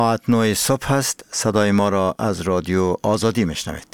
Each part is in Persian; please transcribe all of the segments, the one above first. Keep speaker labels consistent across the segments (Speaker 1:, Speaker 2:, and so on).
Speaker 1: ساعت 9 صبح است. صدای ما را از رادیو آزادی میشنوید.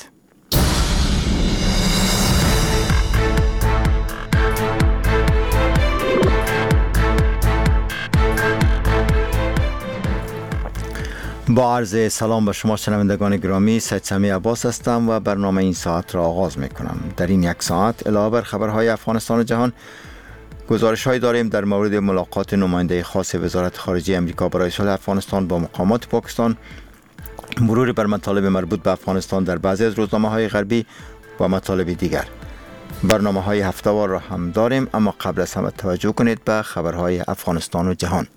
Speaker 1: با عرض سلام به شما شنوندگان گرامی، سید سمی عباس هستم و برنامه این ساعت را آغاز میکنم. در این یک ساعت علاوه بر خبرهای افغانستان و جهان، گزارش‌هایی داریم در مورد ملاقات نماینده خاص وزارت خارجه امریکا برای صلح افغانستان با مقامات پاکستان، مرور بر مطالب مربوط به افغانستان در بعضی از روزنامه‌های غربی و مطالب دیگر. برنامه‌های هفته‌وار را هم داریم، اما قبل از همه توجه کنید به خبرهای افغانستان و جهان.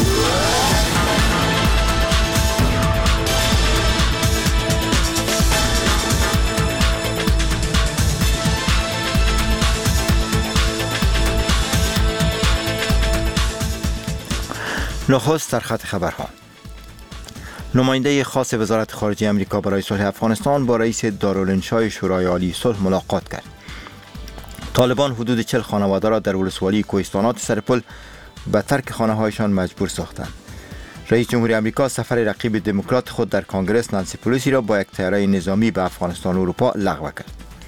Speaker 1: نخست در خط خبرها. نماینده خاص وزارت خارجه امریکا برای صلح افغانستان با رئیس دارالانشای شورای عالی صلح ملاقات کرد. طالبان حدود 40 خانواده را در ولسوالی کوهستانات سرپل به ترک خانه‌هایشان مجبور ساختند. رئیس جمهوری آمریکا سفر رقیب دموکرات خود در کنگره نانسی پلوسی را با یک طیاره نظامی به افغانستان و اروپا لغو کرد.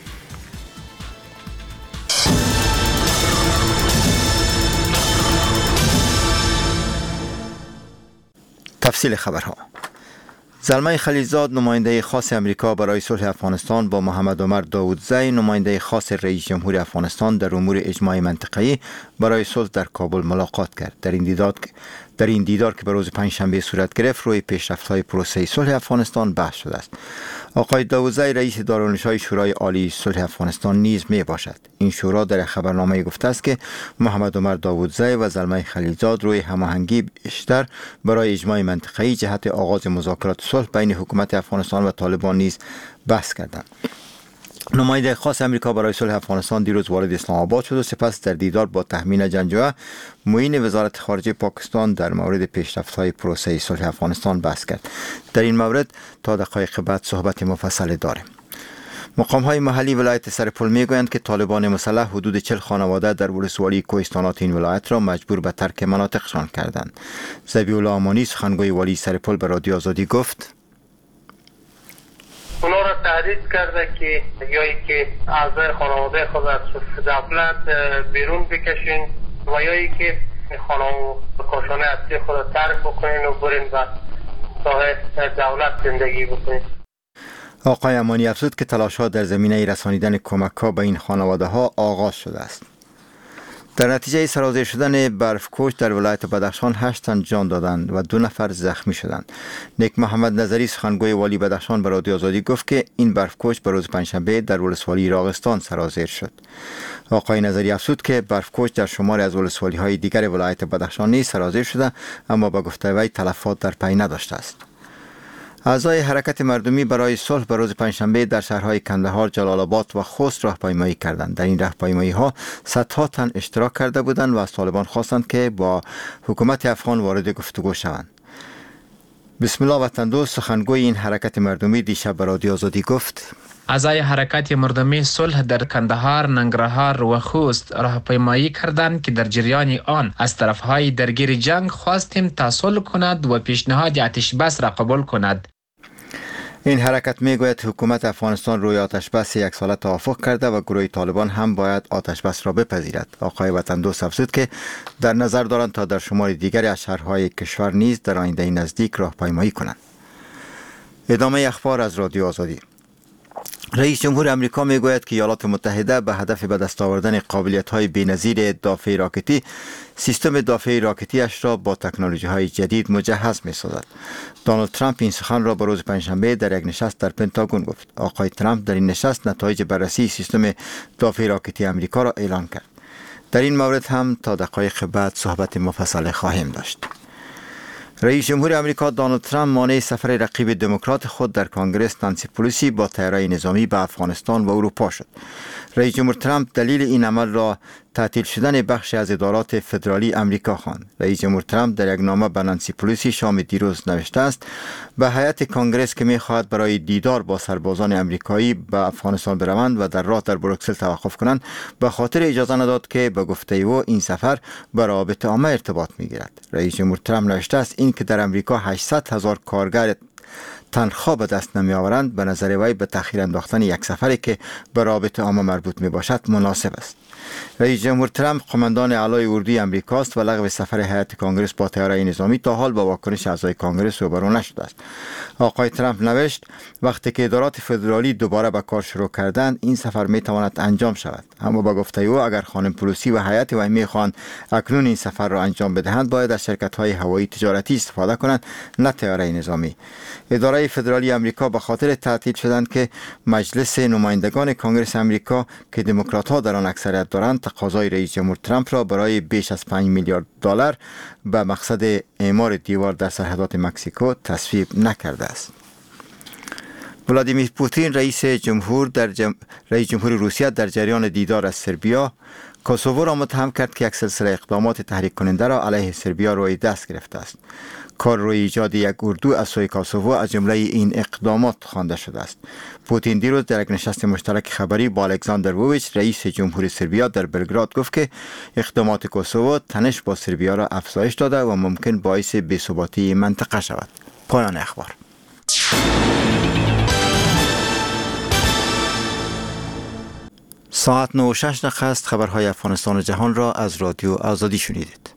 Speaker 1: تفصیل خبرها. زلمه خلیلزاد، نماینده خاص امریکا برای صلح افغانستان با محمد عمر داودزی، نماینده خاص رئیس جمهور افغانستان در امور اجماع منطقه‌ای برای صلح در کابل ملاقات کرد. در این دیدار که به روز پنجشنبه صورت گرفت، روی پیشرفت‌های پروسه صلح افغانستان بحث شده است. آقای داودزی رئیس دارالانشای شورای عالی صلح افغانستان نیز می باشد. این شورا در خبرنامه گفته است که محمد عمر داودزی و زلمه خلیلزاد روی هماهنگی بیشتر برای اجماع منطقه‌ای جهت آغاز مذاکرات صلح بین حکومت افغانستان و طالبان نیز بحث کردند. نماینده خاص امریکا برای صلح افغانستان دیروز وارد اسلام آباد شد و سپس در دیدار با تهمین جنجوه، معین وزارت خارجه پاکستان در مورد پیشرفت‌های پروسه صلح افغانستان بحث کرد. در این مورد تا دقایق بعد صحبت مفصل داریم. مقام‌های محلی ولایت سرپل میگویند که طالبان مسلح حدود 40 خانواده در ولسوالی کوهستانات این ولایت را مجبور به ترک مناطقشان کردند. ذبیح الله امانی، سخنگوی والی سرپل، به رادیو آزادی گفت:
Speaker 2: اونا را تهدید کرده که یایی که اعضای خانواده خود از دولت بیرون بکشین و یایی که کاشانه اصلی خود ترک بکنین و برین و ساحه دولت زندگی بکنین.
Speaker 1: آقای امانی افزود که تلاش‌ها در زمینه رسانیدن کمک‌ها به این خانواده‌ها آغاز شده است. در نتیجه سرازیر شدن برفکوش در ولایت بدخشان 8 تن جان دادند و 2 نفر زخمی شدند. نیک محمد نظری، سخنگوی والی بدخشان، به رادیو آزادی گفت که این برفکوش به روز پنجشنبه در ولسوالی راغستان سرازیر شد. آقای نظری افزود که برفکوش در شماری از ولسوالی‌های دیگر ولایت بدخشان نیز سرازیر شده، اما به گفته وی تلفات در پی نداشته است. اعضای حرکت مردمی برای صلح به روز پنجشنبه در شهرهای کندهار، جلال آباد و خوست راهپیمایی کردند. در این راهپیمایی‌ها صدها تن اشتراک کرده بودند و از طالبان خواستند که با حکومت افغان وارد گفتگو شوند. بسم الله وطن دوست، سخنگوی این حرکت مردمی، دیشب به رادیو آزادی گفت:
Speaker 3: اعضای حرکت مردمی صلح در کندهار، ننگرهار و خوست راهپیمایی کردند که در جریان آن از طرفهای درگیر جنگ خواستیم تا صلح کند و پیشنهاد آتش بس را قبول کند.
Speaker 1: این حرکت میگوید حکومت افغانستان روی آتش بس 1 ساله توافق کرده و گروه طالبان هم باید آتش بس را بپذیرد. آقای وطن دوست افزود که در نظر دارند تا در شمار دیگری از شهرهای کشور نیز در آینده نزدیک راهپیمایی کنند. ادامه اخبار از رادیو آزادی. رئیس جمهور آمریکا میگوید که ایالات متحده به هدف به دست آوردن قابلیت‌های بی‌نظیر دافع راکتی، سیستم دافع راکتی‌اش را با تکنولوژی‌های جدید مجهز می‌سازد. دونالد ترامپ این سخن را به روز پنجشنبه در یک نشست در پنتاگون گفت. آقای ترامپ در این نشست نتایج بررسی سیستم دافع راکتی آمریکا را اعلان کرد. در این مورد هم تا دقایق بعد صحبت مفصل خواهیم داشت. رئیس جمهور آمریکا دونالد ترامپ مانع سفر رقیب دموکرات خود در کنگره نانسی پلوسی با طیاره نظامی به افغانستان و اروپا شد. رئیس جمهور ترامپ دلیل این عمل را تعطیل شدن بخشی از ادارات فدرالی امریکا خواند. رئیس جمهور ترامپ در یک نامه به نانسی پلوسی شام دیروز نوشته است به هیئت کانگرس که می‌خواهد برای دیدار با سربازان امریکایی به افغانستان بروند و در راه در بروکسل توقف کنند به خاطر اجازه نداد که به گفته او این سفر به روابط عامه ارتباط می‌گیرد. رئیس جمهور ترامپ نوشته است این که در امریکا 800,000 کارگر تنخواه به دست نمی آورند به نظر وی به تأخیر انداختن یک سفری که به رابطه عامه مربوط می باشد مناسب است. رئیس جمهور ترامپ قماندان اعلای اردوی امریکاست و لغو سفر هیئت کانگرس با طیاره نظامی تا حال با واکنش اعضای کانگرس روبرو نشده است. آقای ترامپ نوشت وقتی که ادارات فدرالی دوباره به کار شروع کردند این سفر می تواند انجام شود، اما با گفته او اگر خانم پلوسی و هیئت وی می خواهند اکنون این سفر را انجام بدهند باید از شرکت‌های هوایی تجارتی استفاده کنند نه طیاره نظامی. اداره فدرالی امریکا به خاطر تعطیل شدند که مجلس نمایندگان کانگرس امریکا که دموکرات‌ها در آن اکثریت دارند تقاضای رئیس جمهور ترامپ را برای بیش از 5 میلیارد دلار به مقصد اعمار دیوار در سرحدات مکزیکو تصویب نکرده است. ولادیمیر پوتین رئیس جمهور روسیه در جریان دیدار از سربیا کوسوو را متهم کرد که یک سلسله اقدامات تحریک کننده را علیه سربیا روی دست گرفته است. کار روی ایجاد یک اردو از سوی کوسوو از جمله این اقدامات خوانده شده است. پوتین دیروز در یک نشست مشترک خبری با الکساندر وویچ رئیس جمهوری سربیا در بلگراد گفت که اقدامات کوسوو تنش با سربیا را افزایش داده و ممکن باعث بی‌ثباتی منطقه شود. پایان اخبار. ساعت 9:06 است. خبرهای افغانستان و جهان را از رادیو آزادی شنیدید.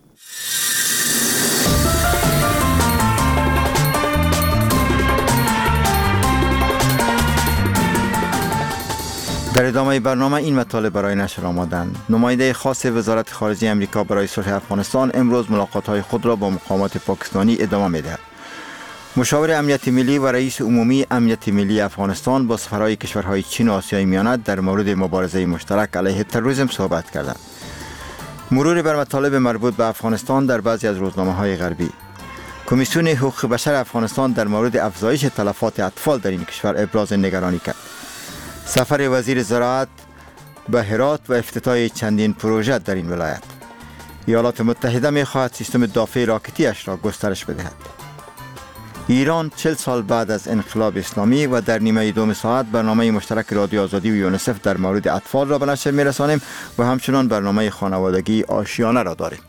Speaker 1: در ادامه برنامه این مطالب برای نشر آمدند. نماینده خاص وزارت خارجه امریکا برای صلح افغانستان امروز ملاقات‌های خود را با مقامات پاکستانی ادامه می‌دهد. مشاور امنیت ملی و رئیس عمومی امنیت ملی افغانستان با سفرهای کشورهای چین و آسیای میانه در مورد مبارزه مشترک علیه تروریسم صحبت کردند. مرور بر مطالب مربوط به افغانستان در بعضی از روزنامه‌های غربی. کمیسیون حقوق بشر افغانستان در مورد افزایش تلفات اطفال در این کشور ابراز نگرانی کرد. سفر وزیر زراعت به هرات و افتتاح چندین پروژه در این ولایت. ایالات متحده می‌خواهد سیستم دافع راکتی‌اش را گسترش بدهد. ایران 40 سال بعد از انقلاب اسلامی و در نیمه دوم ساعت برنامه مشترک رادیو آزادی و یونیسف در مورد اطفال را به نشر می‌رسانیم و همچنان برنامه خانوادگی آشیانه را داریم.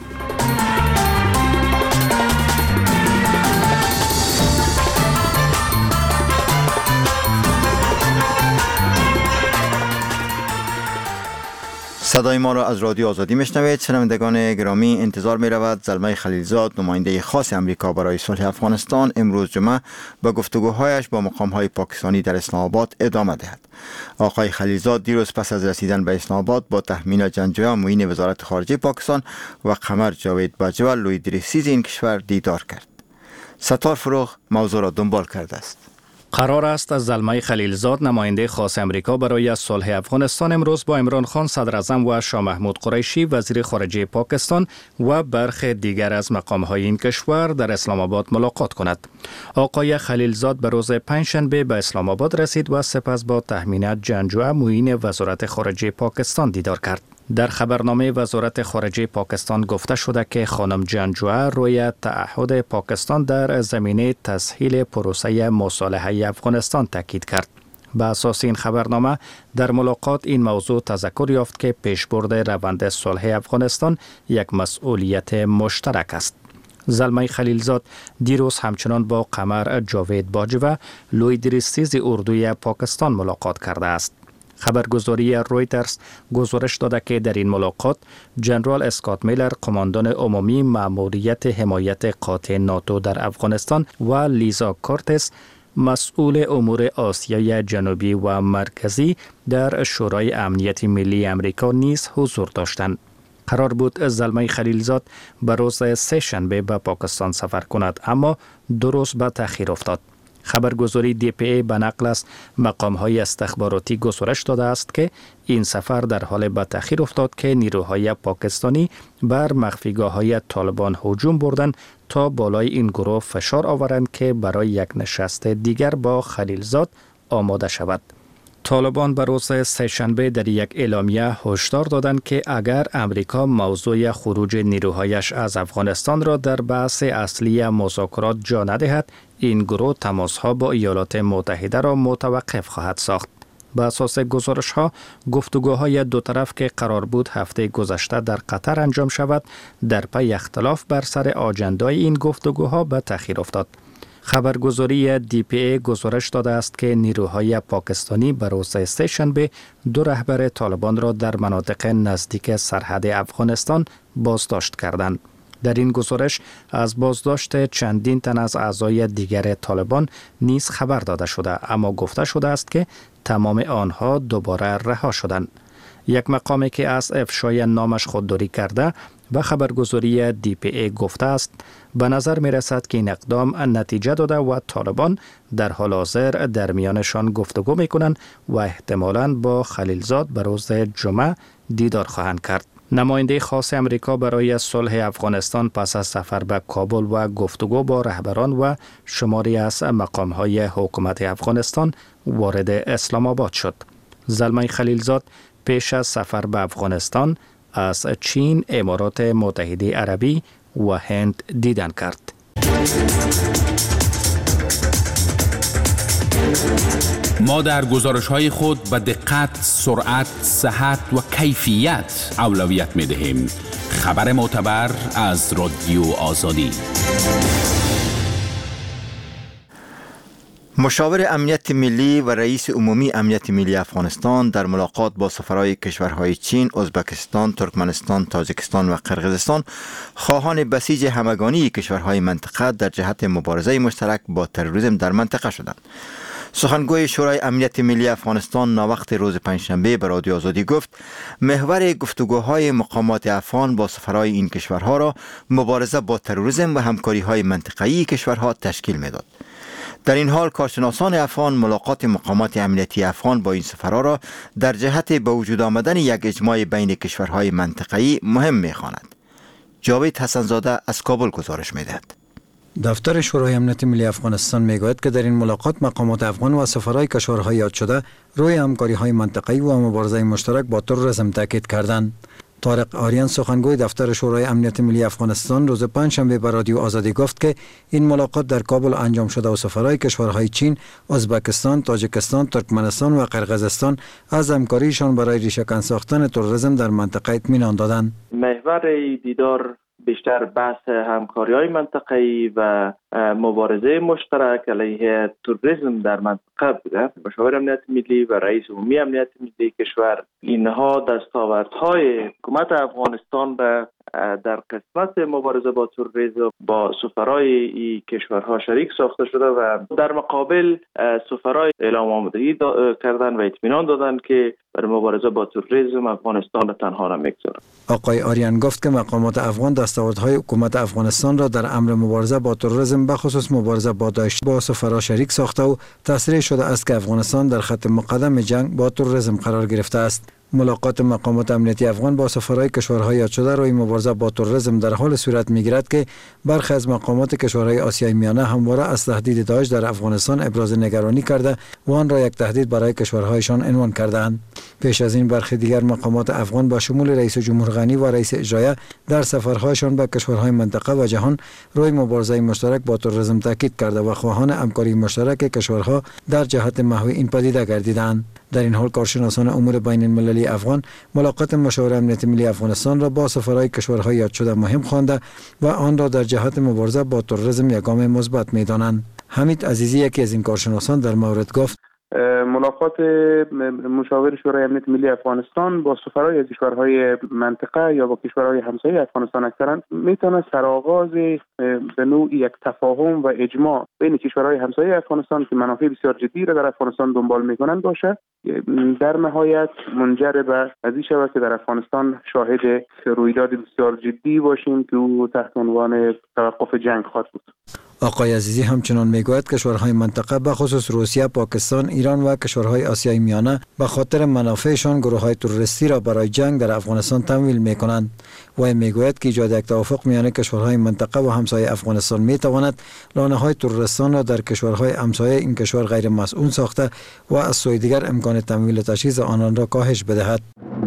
Speaker 1: صدای ما را از رادیو آزادی میشنوید. شنوندگان گرامی، انتظار می رود زلمه خلیلزاد نماینده خاص امریکا برای صلح افغانستان امروز جمعه به گفتگوهایش با مقام‌های پاکستانی در اسلام آباد ادامه دهد. آقای خلیلزاد دیروز پس از رسیدن به اسلام آباد با تهمینه جنجویا معین وزارت خارجه پاکستان و قمر جاوید باجوه لوی درسیز این کشور دیدار کرد. ستار فروغ موضوع را دنبال کرده است.
Speaker 4: قرار است از زلمه خلیلزاد نماینده خاص امریکا برای صلح افغانستان امروز با عمران خان صدر اعظم و شاه محمود قریشی وزیر خارجه پاکستان و برخی دیگر از مقام‌های این کشور در اسلام آباد ملاقات کند. آقای خلیلزاد به روز پنجشنبه به اسلام آباد رسید و سپس با تهمینه جنجوه معین وزارت خارجه پاکستان دیدار کرد. در خبرنامه وزارت خارجه پاکستان گفته شده که خانم جنجوه روی تعهد پاکستان در زمینه تسهیل پروسه مصالحه افغانستان تاکید کرد. به اساس این خبرنامه در ملاقات این موضوع تذکر یافت که پیشبرد روند صلح افغانستان یک مسئولیت مشترک است. زلمه خلیلزاد دیروز همچنان با قمر جاوید باجوه لوی درسیز اردوی پاکستان ملاقات کرده است. خبرگزاری رویترز گزارش داده که در این ملاقات جنرال اسکات میلر قماندان عمومی مأموریت حمایت قاطع ناتو در افغانستان و لیزا کورتس مسئول امور آسیای جنوبی و مرکزی در شورای امنیت ملی امریکا نیز حضور داشتند. قرار بود زلمه خلیلزاد به روز سه شنبه به پاکستان سفر کند، اما 2 روز به تأخیر افتاد. خبرگزاری DPA به نقل از مقام‌های استخباراتی گزارش داده است که این سفر در حال به تأخیر افتاد که نیروهای پاکستانی بر مخفیگاه‌های طالبان هجوم بردند تا بالای این گروه فشار آورند که برای یک نشست دیگر با خلیلزاد آماده شود. طالبان به روز سه‌شنبه در یک اعلامیه هشدار دادند که اگر امریکا موضوع خروج نیروهایش از افغانستان را در بحث اصلی مذاکرات جا ندهد، این گروه تماس‌ها با ایالات متحده را متوقف خواهد ساخت. به اساس گزارش‌ها، گفتگوهای دو طرف که قرار بود هفته گذشته در قطر انجام شود، در پی اختلاف بر سر آجندای این گفتگوها به تأخیر افتاد. خبرگزاری DPA گزارش داده است که نیروهای پاکستانی به روز سه‌شنبه 2 رهبر طالبان را در مناطق نزدیک سرحد افغانستان بازداشت کردند. در این گزارش از بازداشت چندین تن از اعضای دیگر طالبان نیز خبر داده شده، اما گفته شده است که تمام آنها دوباره رها شدند. یک مقامی که از افشای نامش خودداری کرده و خبرگزاری DPA گفته است به نظر می رسد که این اقدام نتیجه داده و طالبان در حال حاضر در میانشان گفتگو می کنند و احتمالاً با خلیلزاد به روز جمعه دیدار خواهند کرد. نماینده خاص امریکا برای صلح افغانستان پس از سفر به کابل و گفتگو با رهبران و شماری از مقام‌های حکومت افغانستان وارد اسلام آباد شد. زلمه خلیلزاد پیش از سفر به افغانستان از چین، امارات متحده عربی و هند دیدن کرد.
Speaker 5: ما در گزارش‌های خود به دقت، سرعت، صحت و کیفیت اولویت می‌دهیم. خبر معتبر از رادیو آزادی.
Speaker 1: مشاور امنیت ملی و رئیس عمومی امنیت ملی افغانستان در ملاقات با سفرای کشورهای چین، ازبکستان، ترکمنستان، تاجیکستان و قرقیزستان خواهان بسیج همگانی کشورهای منطقه در جهت مبارزه مشترک با تروریسم در منطقه شدند. سخنگوی شورای امنیت ملی افغانستان ناوقت روز پنجشنبه به رادیو آزادی گفت محور گفتگوهای مقامات افغان با سفرای این کشورها را مبارزه با تروریسم و همکاری‌های منطقه‌ای کشورها تشکیل می‌داد. در این حال کارشناسان افغان ملاقات مقامات امنیتی افغان با این سفرا را در جهت به وجود آمدن یک اجماع بین کشورهای منطقه‌ای مهم می‌خواند. جاوید حسن‌زاده از کابل گزارش می‌دهد.
Speaker 6: دفتر شورای امنیت ملی افغانستان میگوید که در این ملاقات مقامات افغان و سفرای کشورهای یاد شده روی همکاری‌های منطقه‌ای و مبارزه مشترک با تروریسم تاکید کردند. طارق آریان سخنگوی دفتر شورای امنیت ملی افغانستان روز پنجشنبه به رادیو آزادی گفت که این ملاقات در کابل انجام شده و سفرای کشورهای چین، ازبکستان، تاجیکستان، ترکمنستان و قرقیزستان از همکاریشان برای ریشه‌کن ساختن تروریسم در منطقه اطمینان دادند.
Speaker 7: محور دیدار بیشتر بحث همکاری‌های منطقه‌ای و مبارزه مشترک علیه تروریسم در منطقه بوده. مشاور امنیت ملی و رئیس عمومی امنیت ملی کشور اینها دستاوردهای حکومت افغانستان در قسمت مبارزه با تروریسم با سفرای این کشورها شریک ساخته شده و در مقابل سفرای اعلام آمادگی کردن و اطمینان دادن که برای مبارزه با تروریسم افغانستان را تنها نمیگذارد.
Speaker 6: آقای آریان گفت که مقامات افغان دستاوردهای حکومت افغانستان را در امر مبارزه با تروریسم به خصوص مبارزه با داعش با سفرا شریک ساخته و تصریح شده است که افغانستان در خط مقدم جنگ با تروریسم قرار گرفته است. ملاقات مقامات امنیتی افغان با سفرهای کشورهای یاد شده روی مبارزه با تروریسم در حال صورت می‌گیرد که برخی از مقامات کشورهای آسیای میانه همواره از تهدید داعش در افغانستان ابراز نگرانی کرده و آن را یک تهدید برای کشورهایشان عنوان کرده‌اند. پیش از این برخی دیگر مقامات افغان با شمول رئیس جمهور غنی و رئیس اجرایه در سفرهایشان به کشورهای منطقه و جهان روی مبارزه مشترک با تروریسم تاکید کرده و خواهان همکاری مشترک کشورها در جهت محو این پدیده گردیدند. در این حال کارشناسان امور بین المللی افغان ملاقات مشاور امنیت ملی افغانستان را با سفرهای کشورهای یاد شده مهم خوانده و آن را در جهت مبارزه با تروریسم یک گام مثبت می‌دانند. حمید عزیزی یکی از این کارشناسان در مورد گفت
Speaker 8: ملاقات مشاور شورای امنیت ملی افغانستان با سفرای از کشورهای منطقه یا با کشورهای همسایه افغانستان اکثرا میتونه سرآغاز به نوعی یک تفاهم و اجماع بین کشورهای همسایه افغانستان که منافع بسیار جدی را در افغانستان دنبال میکنند باشه. در نهایت منجر به از این شود که در افغانستان شاهد رویداد بسیار جدی باشیم که او تحت عنوان توقف جنگ خواهد بود.
Speaker 6: آقای عزیزی همچنان میگوید کشورهای منطقه به خصوص روسیه، پاکستان، ایران و کشورهای آسیای میانه به خاطر منافعشان گروه‌های تروریستی را برای جنگ در افغانستان تمویل میکنند. و میگوید که ایجاد یک توافق میان کشورهای منطقه و همسایه افغانستان میتواند لانه‌های تروریستان را در کشورهای همسایه این کشور غیر مسئول ساخته و از سوی دیگر امکان توان تمویل و تجهیز آنان را کاهش بدهد.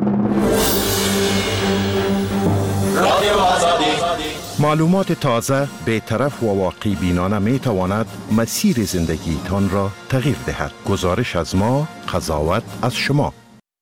Speaker 9: معلومات تازه، بی‌طرف و واقعی بینانه می تواند مسیر زندگیتان را تغییر دهد. گزارش از ما، قضاوت از شما.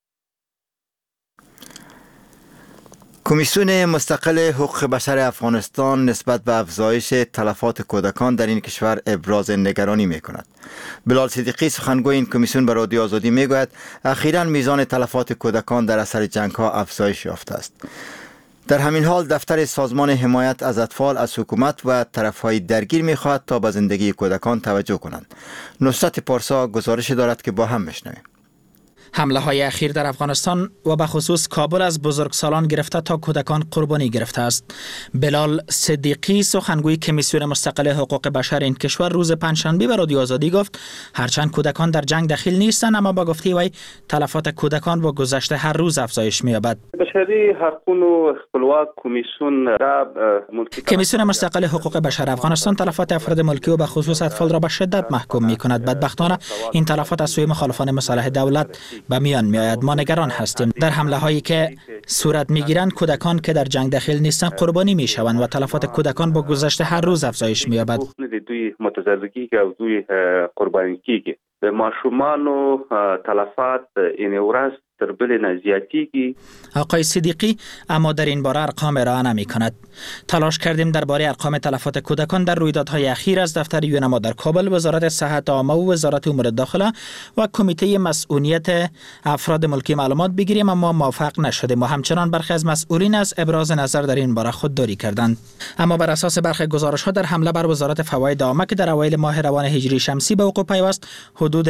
Speaker 1: کمیسیون مستقل حقوق بشر افغانستان نسبت به افزایش تلفات کودکان در این کشور ابراز نگرانی می کند. بلال صدیقی سخنگوی این کمیسیون به رادیو آزادی می گوید اخیراً میزان تلفات کودکان در اثر جنگ ها افزایش یافته است. در همین حال دفتر سازمان حمایت از اطفال از حکومت و طرفهای درگیر می خواهد تا به زندگی کودکان توجه کنند. نصرت پارسا گزارش دارد که با هم میشنویم.
Speaker 10: حمله های اخیر در افغانستان و به خصوص کابل از بزرگسالان گرفته تا کودکان قربانی گرفته است. بلال صدیقی سخنگوی کمیسیون مستقل حقوق بشر این کشور روز پنجشنبه به رادیو آزادی گفت هرچند کودکان در جنگ دخیل نیستند اما با گفته وی تلفات کودکان با گذشت هر روز افزایش می‌یابد.
Speaker 11: بشری حقوق و خپلواک
Speaker 10: کمیسیون مستقل حقوق بشر افغانستان تلفات افراد ملکی و به خصوص اطفال را به شدت محکوم می‌کند. بدبختانه این تلفات از سوی مخالفان مصالح دولت به میان میآید. ما نگران هستیم در حمله هایی که صورت میگیرند کودکان که در جنگ دخیل نیستند قربانی میشوند و تلفات کودکان با گذشت هر روز افزایش می‌یابد.
Speaker 11: دوی متضررگی او دوی قربانی کیږي د ماشومانو تلفات این ورځ تر بلې نه زیاتیږي.
Speaker 10: آقای صدیقی اما در این باره ارقام ارائه نمی‌کند. تلاش کردیم درباره ارقام تلفات کودکان در رویدادهای اخیر از دفتر یونما در کابل، وزارت صحت عامه و وزارت امور داخله و کمیته مسئولیت افراد ملکی معلومات بگیریم اما موفق نشدیم و همچنان برخی از مسئولین از ابراز نظر در این باره خودداری کردند. اما بر اساس برخی گزارش‌ها در حمله بر وزارت فواید عامه که در اوایل ماه روان هجری شمسی به وقوع پیوست حدود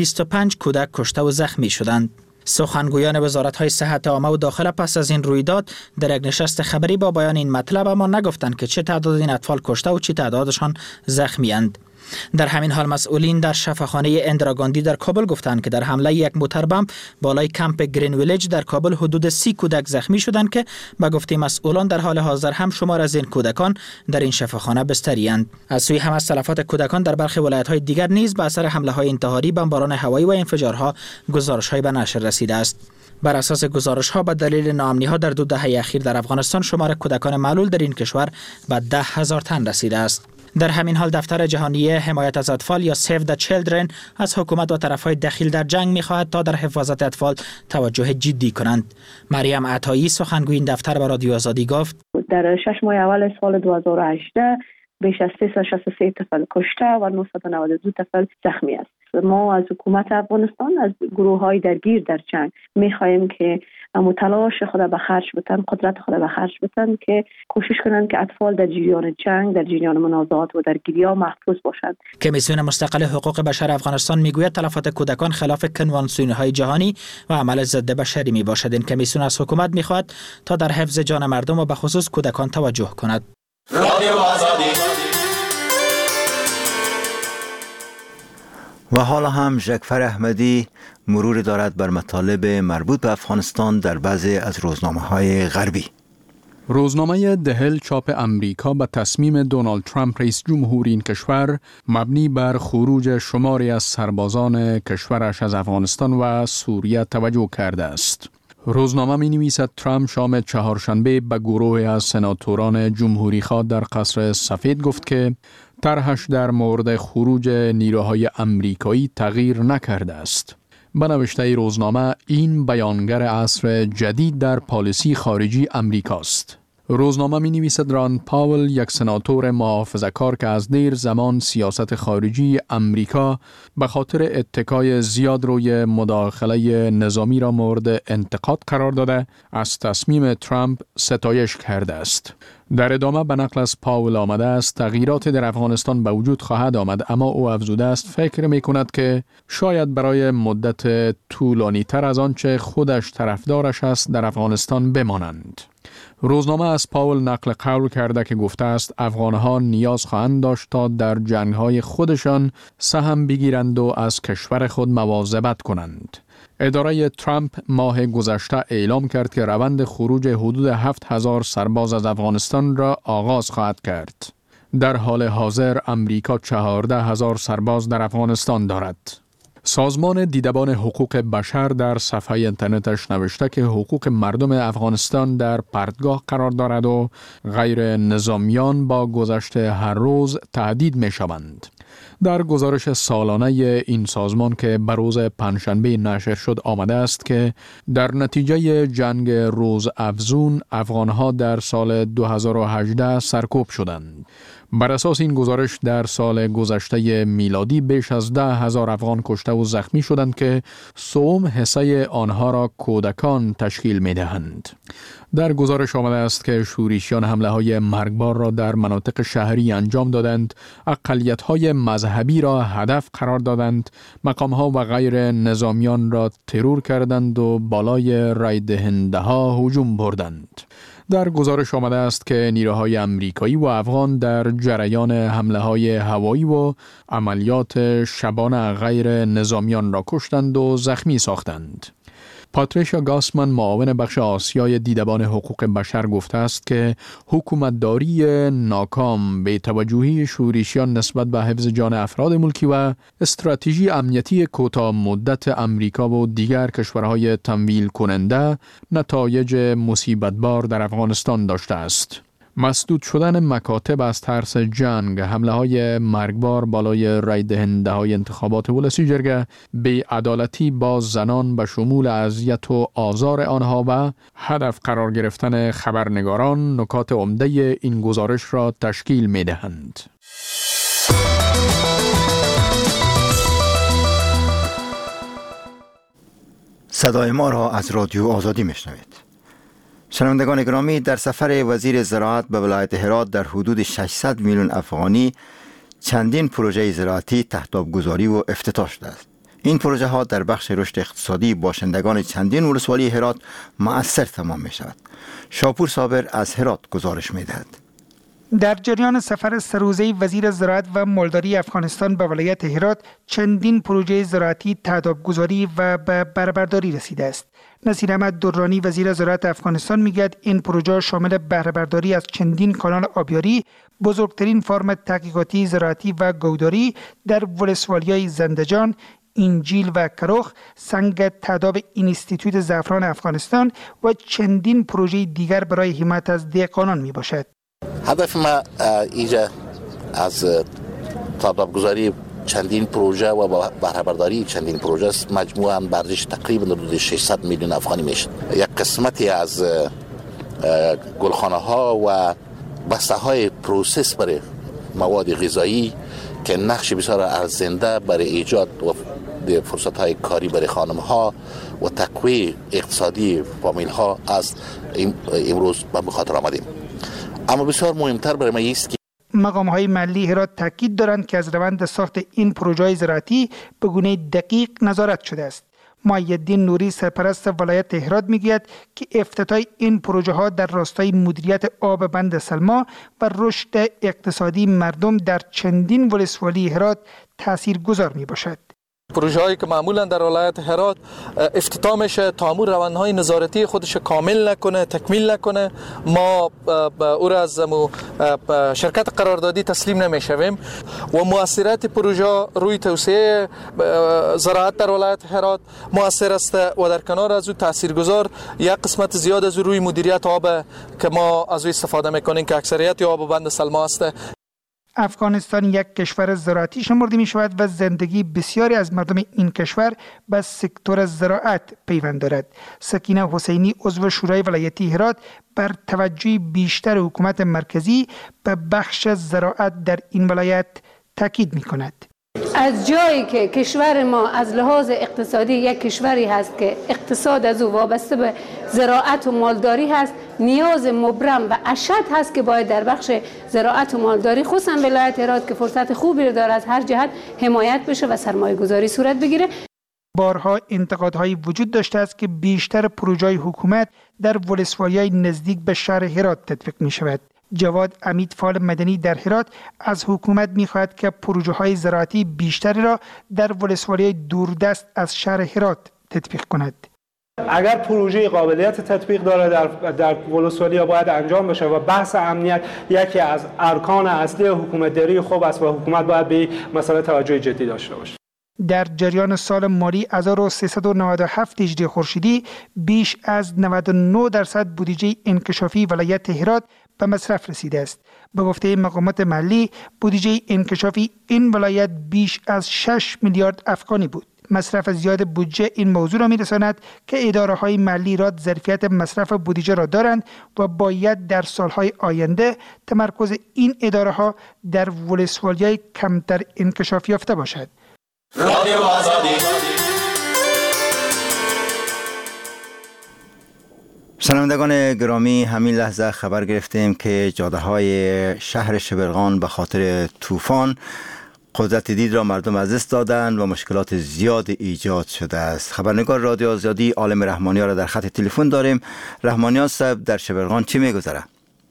Speaker 10: 25 کودک کشته و زخمی شدند. سخنگویان وزارت‌های صحت عامه و داخله پس از این رویداد در یک نشست خبری با بیان این مطلب اما نگفتند که چه تعداد این اطفال کشته و چه تعدادشان زخمی اند. در همین حال مسئولین در شفاخانه اندراگاندی در کابل گفتند که در حمله یک موتر بمب بالای کمپ گرین ویلیج در کابل حدود 30 کودک زخمی شدند که به گفته مسئولان در حال حاضر هم شمار از این کودکان در این شفاخانه بستری اند. از سوی هم از تلفات کودکان در برخی ولایت‌های دیگر نیز به اثر حمله‌های انتحاری، بمباران هوایی و انفجارها گزارش‌های به نشر رسیده است. بر اساس گزارش‌ها به دلیل ناامنی‌ها در 2 دهه اخیر در افغانستان شمار کودکان معلول در این کشور به 10,000 تن رسیده است. در همین حال دفتر جهانی حمایت از اطفال یا Save the Children از حکومت و طرفهای دخیل در جنگ می‌خواهد تا در حفاظت اطفال توجه جدی کنند. مریم عطایی سخنگوی این دفتر به رادیو آزادی گفت
Speaker 12: در 6 ماه اول سال 2018 بیش از 363 طفل کشته و 992 طفل زخمی است. ما از حکومت افغانستان از گروه‌های درگیر در جنگ می‌خواهیم که تلاش خود به خرج بتن، قدرت خود به خرج بتن که کوشش کنند که اطفال در جریان جنگ، در جریان منازعات و درگیری‌ها محفوظ باشند.
Speaker 10: کمیسیون مستقل حقوق بشر افغانستان میگوید تلفات کودکان خلاف کنوانسیون‌های جهانی و عمل ضد بشری میباشد. این کمیسیون از حکومت میخواهد تا در حفظ جان مردم و به خصوص کودکان توجه کند.
Speaker 1: و حالا هم ژکفر احمدی مرور دارد بر مطالب مربوط به افغانستان در بعضی از روزنامه‌های غربی.
Speaker 5: روزنامه دهل چاپ امریکا به تصمیم دونالد ترامپ رئیس جمهور این کشور مبنی بر خروج شماری از سربازان کشورش از افغانستان و سوریه توجه کرده است. روزنامه می نویسد ترامپ شام چهارشنبه به گروه از سناتوران جمهوری خواه در قصر سفید گفت که طرحش در مورد خروج نیروهای امریکایی تغییر نکرده است. به نوشته روزنامه این بیانگر عصر جدید در پالیسی خارجی امریکاست. روزنامه می نویسد ران پاول یک سناتور محافظه‌کار که از دیر زمان سیاست خارجی امریکا به خاطر اتکای زیاد روی مداخله نظامی را مورد انتقاد قرار داده از تصمیم ترامپ ستایش کرده است. در ادامه به نقل از پاول آمده است تغییرات در افغانستان به وجود خواهد آمد اما او افزوده است فکر می کند که شاید برای مدت طولانی تر از آنچه خودش طرفدارش است در افغانستان بمانند. روزنامه از پاول نقل قول کرده که گفته است افغانها نیاز خواهند داشت تا در جنگ‌های خودشان سهم بگیرند و از کشور خود مواظبت کنند. اداره ترامپ ماه گذشته اعلام کرد که روند خروج حدود 7,000 سرباز از افغانستان را آغاز خواهد کرد. در حال حاضر امریکا 14,000 سرباز در افغانستان دارد. سازمان دیدبان حقوق بشر در صفحه اینترنتش نوشته که حقوق مردم افغانستان در پرتگاه قرار دارد و غیر نظامیان با گذشت هر روز تهدید می شوند. در گزارش سالانه این سازمان که به روز پنجشنبه نشر شد آمده است که در نتیجه جنگ روزافزون افغانها در سال 2018 سرکوب شدند. بر اساس این گزارش در سال گذشته میلادی بیش از 10,000 افغان کشته و زخمی شدند که سوم حصه آنها را کودکان تشکیل می دهند. در گزارش آمده است که شورشیان حمله های مرگبار را در مناطق شهری انجام دادند، اقلیت های مذهبی را هدف قرار دادند، مقام ها و غیر نظامیان را ترور کردند و بالای رای دهنده ها هجوم بردند. در گزارش آمده است که نیروهای امریکایی و افغان در جریان حمله های هوایی و عملیات شبانه غیر نظامیان را کشتند و زخمی ساختند. پاتریشا گاسمن معاون بخش آسیای دیدبان حقوق بشر گفته است که حکومتداری ناکام، به توجهی شورشیان نسبت به حفظ جان افراد ملکی و استراتژی امنیتی کوتاه مدت امریکا و دیگر کشورهای تمویل کننده نتایج مصیبتبار در افغانستان داشته است. مسدود شدن مکاتب از ترس جنگ، حمله های مرگبار بالای رای دهنده های انتخابات ولسی جرگه، بی‌عدالتی با زنان به شمول اذیت و آزار آنها و هدف قرار گرفتن خبرنگاران نکات عمده این گزارش را تشکیل می دهند.
Speaker 1: صدای ما را از رادیو آزادی میشنوید. شنوندگان گرامی، در سفر وزیر زراعت به ولایت هرات در حدود 600 میلیون افغانی چندین پروژه زراعتی تحت‌آبگذاری و افتتاح شده است. این پروژه ها در بخش رشد اقتصادی باشندگان چندین ولسوالی هرات مؤثر تمام می شود. شاپور صابر از هرات گزارش می دهد.
Speaker 13: در جریان سفر سه‌روزه وزیر زراعت و مالداری افغانستان به ولایت هرات چندین پروژه زراعتی تحت‌آبگذاری و به بهره‌برداری رسیده است. نصیر احمد درانی وزیر زراعت افغانستان میگوید این پروژه شامل بهره‌برداری از چندین کانال آبیاری، بزرگترین فرم تحقیقاتی زراعتی و گوداری در ولسوالی‌های زندجان، انجیل و کروخ، سنگ تاداب اینستیتوت زعفران افغانستان و چندین پروژه دیگر برای حمایت از دهقانان می باشد.
Speaker 14: هدف ما ایجا از تادابگذاری چندین پروژه و بهره‌برداری چندین پروژه است. مجموعاً برداشت تقریبا حدود 600 میلیون افغانی میشه. یک قسمتی از گلخانه ها و بسته های پروسس برای مواد غذایی که نقش بسیار ارزنده برای ایجاد و فرصت های کاری برای خانم ها و تقویت اقتصادی فامیل ها از امروز به خاطر آمدیم. اما بسیار مهمتر برای ما است که
Speaker 13: مقام های محلی هرات تاکید دارند که از روند ساخت این پروژه زراعتی به گونه دقیق نظارت شده است. معیدالدین نوری سرپرست ولایت هرات میگوید که افتتاح این پروژه ها در راستای مدیریت آب بند سلما و رشد اقتصادی مردم در چندین ولسوالی هرات تاثیرگذار می باشد.
Speaker 15: پروژه هایی که معمولا در ولایت هرات افتتاح میشه تا امور روندهای نظارتی خودش کامل نکنه، تکمیل نکنه، ما او را از شرکت قراردادی تسلیم نمیشویم و مؤثرات پروژه روی توسعه زراعت در ولایت هرات مؤثر است و در کنار از او تاثیرگذار یک قسمت زیاد از روی مدیریت آب که ما از او استفاده میکنیم که اکثریت آب بند سلما است.
Speaker 13: افغانستان یک کشور زراعتی شمرده می شود و زندگی بسیاری از مردم این کشور به سکتور زراعت پیوند دارد. سکینه حسینی عضو شورای ولایتی هرات بر توجه بیشتر حکومت مرکزی به بخش زراعت در این ولایت تاکید می کند.
Speaker 16: از جایی که کشور ما از لحاظ اقتصادی یک کشوری هست که اقتصاد از او وابسته به زراعت و مالداری هست، نیاز مبرم و اشد هست که باید در بخش زراعت و مالداری خصوصا ولایت هرات که فرصت خوبی رو داره از هر جهت حمایت بشه و سرمایه گذاری صورت بگیره.
Speaker 13: بارها انتقادهایی وجود داشته است که بیشتر پروژه‌های حکومت در ولسوالی‌های نزدیک به شهر هرات تطبیق می شود. جواد امید فعال مدنی در هرات از حکومت می‌خواهد که پروژه‌های زراعتی بیشتری را در ولسوالی دوردست از شهر هرات تطبیق کند.
Speaker 17: اگر پروژه قابلیت تطبیق داره در ولسوالی باید انجام بشه و بحث امنیت یکی از ارکان اصلی حکومتداری خوب است و حکومت باید به مسئله توجه جدی داشته باشه.
Speaker 13: در جریان سال مالی 1397 هجری خورشیدی بیش از 99% بودجه انکشافی ولایت هرات به مصرف رسیده است. به گفته مقامات محلی، بودجه انکشافی این ولایت بیش از 6 میلیارد افغانی بود. مصرف زیاد بودجه این موضوع را می‌رساند که اداره‌های محلی را ظرفیت مصرف بودجه را دارند و باید در سالهای آینده تمرکز این اداره‌ها در ولسوالی‌های کمتر انکشاف یافته باشد. رادیو آزادی.
Speaker 1: شنوندگان گرامی، همین لحظه خبر گرفتیم که جاده‌های شهر شبرغان به خاطر طوفان قدرت دید را مردم از دست دادند و مشکلات زیاد ایجاد شده است. خبرنگار رادیو آزادی عالم رحمانیار را در خط تلفن داریم. رحمانیار صاحب، در شبرغان چی می‌گذره؟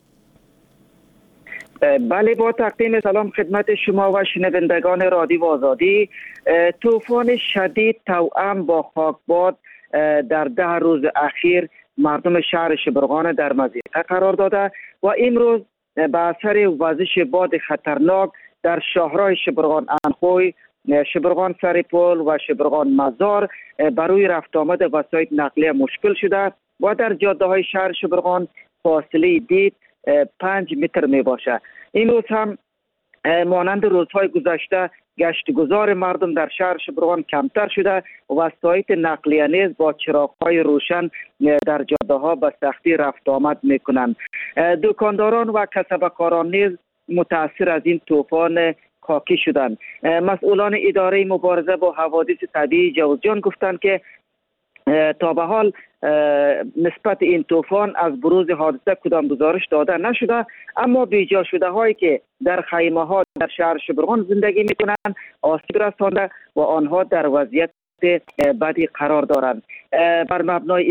Speaker 18: بله، با تقدیم سلام خدمت شما و شنوندگان رادیو آزادی. طوفان شدید توأم با خاکباد در 10 روز اخیر مردم شهر شبرغان در مضیقه قرار داده و امروز به اثر وزش باد خطرناک در شاهراه شبرغان انخوی، شبرغان سرپل و شبرغان مزار برای رفت آمد وسایل نقلیه مشکل شده و در جاده های شهر شبرغان فاصله دید 5 متر می باشه. امروز هم مانند روزهای گذشته گشتگزار مردم در شهر شبرغان کمتر شده و وسایل نقلیه نیز با چراغ‌های روشن در جاده ها به سختی رفت آمد میکنند. دکانداران و کسبکاران نیز متاثر از این طوفان خاکی شدند. مسئولان اداره مبارزه با حوادث طبیعی جوزجان گفتند که تا به حال نسبت این طوفان از بروز حادثه کدام گزارش داده نشده، اما بیجا شده هایی که در خیمه ها در شهر شبرغان زندگی میکنند آسیب رسانده و آنها در وضعیت بدی قرار دارند. بر مبنای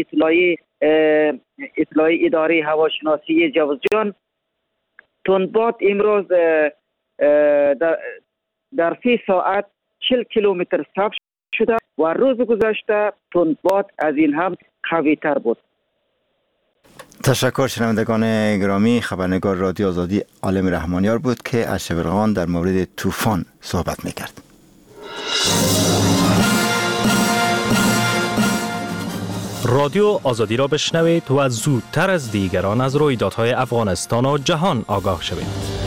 Speaker 18: اطلاعی اداره هواشناسی جوزجان، تندباد امروز در 3 ساعت 40 کیلومتر ثبت شده و روز گذشته تندباد از این هم قوی تر بود.
Speaker 1: تشکر شنوندگان گرامی. خبرنگار رادیو آزادی عالم رحمانیار بود که از شبرغان در مورد طوفان صحبت میکرد.
Speaker 4: رادیو آزادی را بشنوید و زودتر از دیگران از رویدادهای افغانستان و جهان آگاه شوید.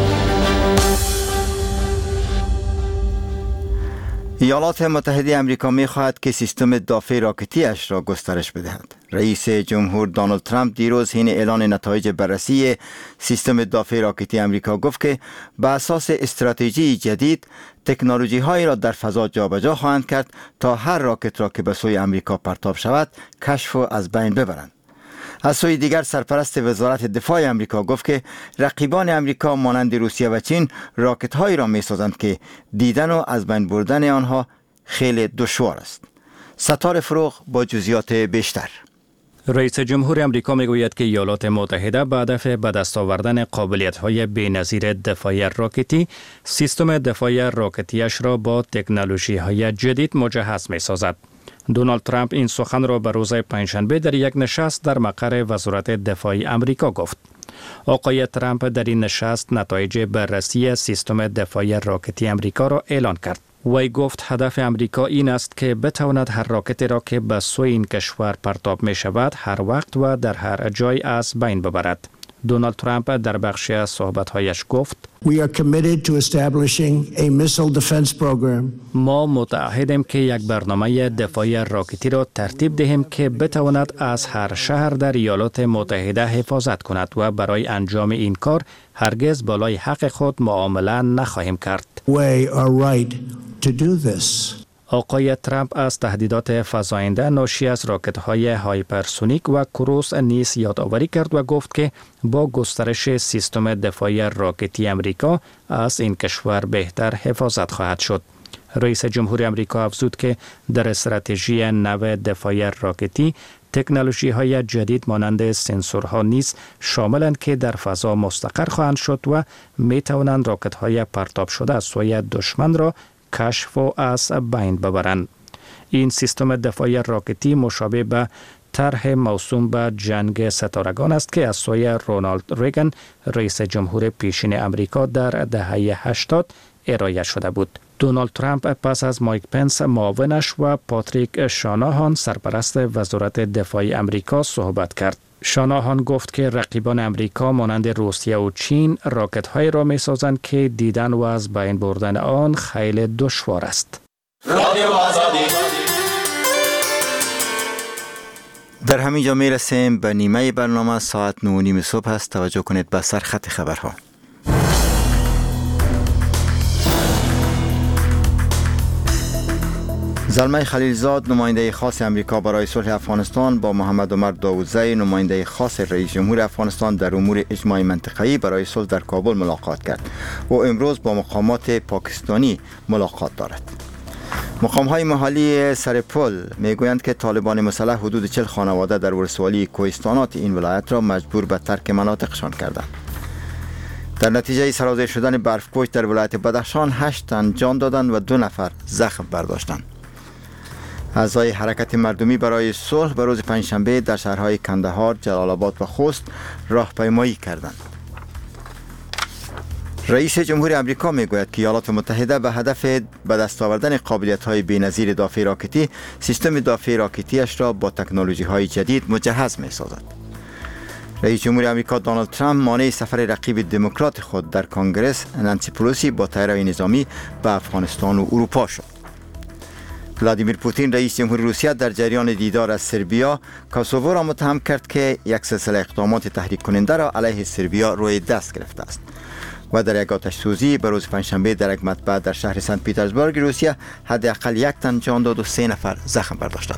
Speaker 1: ایالات متحده آمریکا می خواهد که سیستم دفاع راکتی اش را گسترش بدهد. رئیس جمهور دونالد ترامپ دیروز حین اعلان نتایج بررسی سیستم دفاع راکتی آمریکا گفت که به اساس استراتژی جدید تکنولوژی هایی را در فضا جابجا خواهند کرد تا هر راکت را که به سوی آمریکا پرتاب شود کشف و از بین ببرند. از سوی دیگر سرپرست وزارت دفاع آمریکا گفت که رقیبان آمریکا مانند روسیه و چین راکت هایی را می سازند که دیدن و از بین بردن آنها خیلی دشوار است. ستار فروغ با جزئیات بیشتر.
Speaker 4: رئیس جمهور آمریکا میگوید که ایالات متحده به هدف به دست آوردن قابلیت‌های بی‌نظیر دفاع راکتی، سیستم دفاع راکتیش را با تکنولوژی‌های جدید مجهز می‌سازد. دونالد ترامپ این سخن را به روز پنجشنبه در یک نشست در مقر وزارت دفاع آمریکا گفت. آقای ترامپ در این نشست نتایج بررسی سیستم دفاع راکتی آمریکا را اعلان کرد. وی گفت هدف آمریکا این است که بتواند هر راکتی را که به سوی این کشور پرتاب می شود هر وقت و در هر جای از بین ببرد. دونالد ترامپ در بخشی از صحبت‌هایش گفت: ما متعهدیم که یک برنامه دفاع راکتی را ترتیب دهیم که بتواند از هر شهر در ایالات متحده حفاظت کند و برای انجام این کار هرگز بالای حق خود معامله نخواهیم کرد. آقای ترامپ از تهدیدات فزاینده ناشی از راکت‌های هایپرسونیک و کروز نیز یادآوری کرد و گفت که با گسترش سیستم دفاع راکتی آمریکا از این کشور بهتر حفاظت خواهد شد. رئیس جمهور آمریکا افزود که در استراتژی نو دفاع راکتی تکنولوژی‌های جدید مانند سنسورها نیز شاملند که در فضا مستقر خواهند شد و می‌توانند راکت‌های پرتاب شده از سوی دشمن را کشف و از بین ببرند. این سیستم دفاع راکتی مشابه به طرح موسوم به جنگ ستارگان است که از سوی رونالد ریگن رئیس جمهور پیشین آمریکا در دهه 80 ارائه شده بود. دونالد ترامپ پس از مایک پنس معاونش و پاتریک شاناهان سرپرست وزارت دفاع امریکا صحبت کرد. شاناهان گفت که رقیبان امریکا مانند روسیه و چین راکت‌هایی را می‌سازند که دیدن و از بین بردن آن خیلی دشوار است.
Speaker 1: در همین جا میرسیم به نیمه برنامه. ساعت 9:30 صبح است. توجه کنید به سرخط خبرها. زلمه خلیلزاد نماینده خاص امریکا برای صلح افغانستان با محمد عمر داودزی نماینده خاص رئیس جمهور افغانستان در امور اجماعی منطقه‌ای برای صلح در کابل ملاقات کرد و امروز با مقامات پاکستانی ملاقات دارد. مقام‌های محلی سرپل میگویند که طالبان مسلح حدود 40 خانواده در ولسوالی کوهستانات این ولایت را مجبور به ترک مناطقشان کردند. در نتیجه سرازیر شدن برفپوش در ولایت بدخشان 8 تن جان دادند و 2 نفر زخم برداشتند. اعضای حرکت مردمی برای صلح به روز پنجشنبه در شهرهای کندهار، جلال آباد و خوست راهپیمایی کردند. رئیس جمهور امریکا میگوید که ایالات متحده به هدف به دست آوردن قابلیت‌های بی‌نظیر دافع راکتی، سیستم دافع راکتیش را با تکنولوژی‌های جدید مجهز می‌سازد. رئیس جمهور امریکا دونالد ترامپ مانع سفر رقیب دموکرات خود در کنگره نانسی پلوسی با طیاره نظامی به افغانستان و اروپا شد. ولادیمیر پوتین رئیس جمهور روسیه در جریان دیدار از سربیا کوسوو را متهم کرد که یک سلسله اقدامات تحریک کننده را علیه سربیا روی دست گرفته است و در یک آتش سوزی به روز پنجشنبه در یک مطبع در شهر سنت پیترزبورگ روسیه حداقل 1 تن جان داد و 3 نفر زخم برداشتند.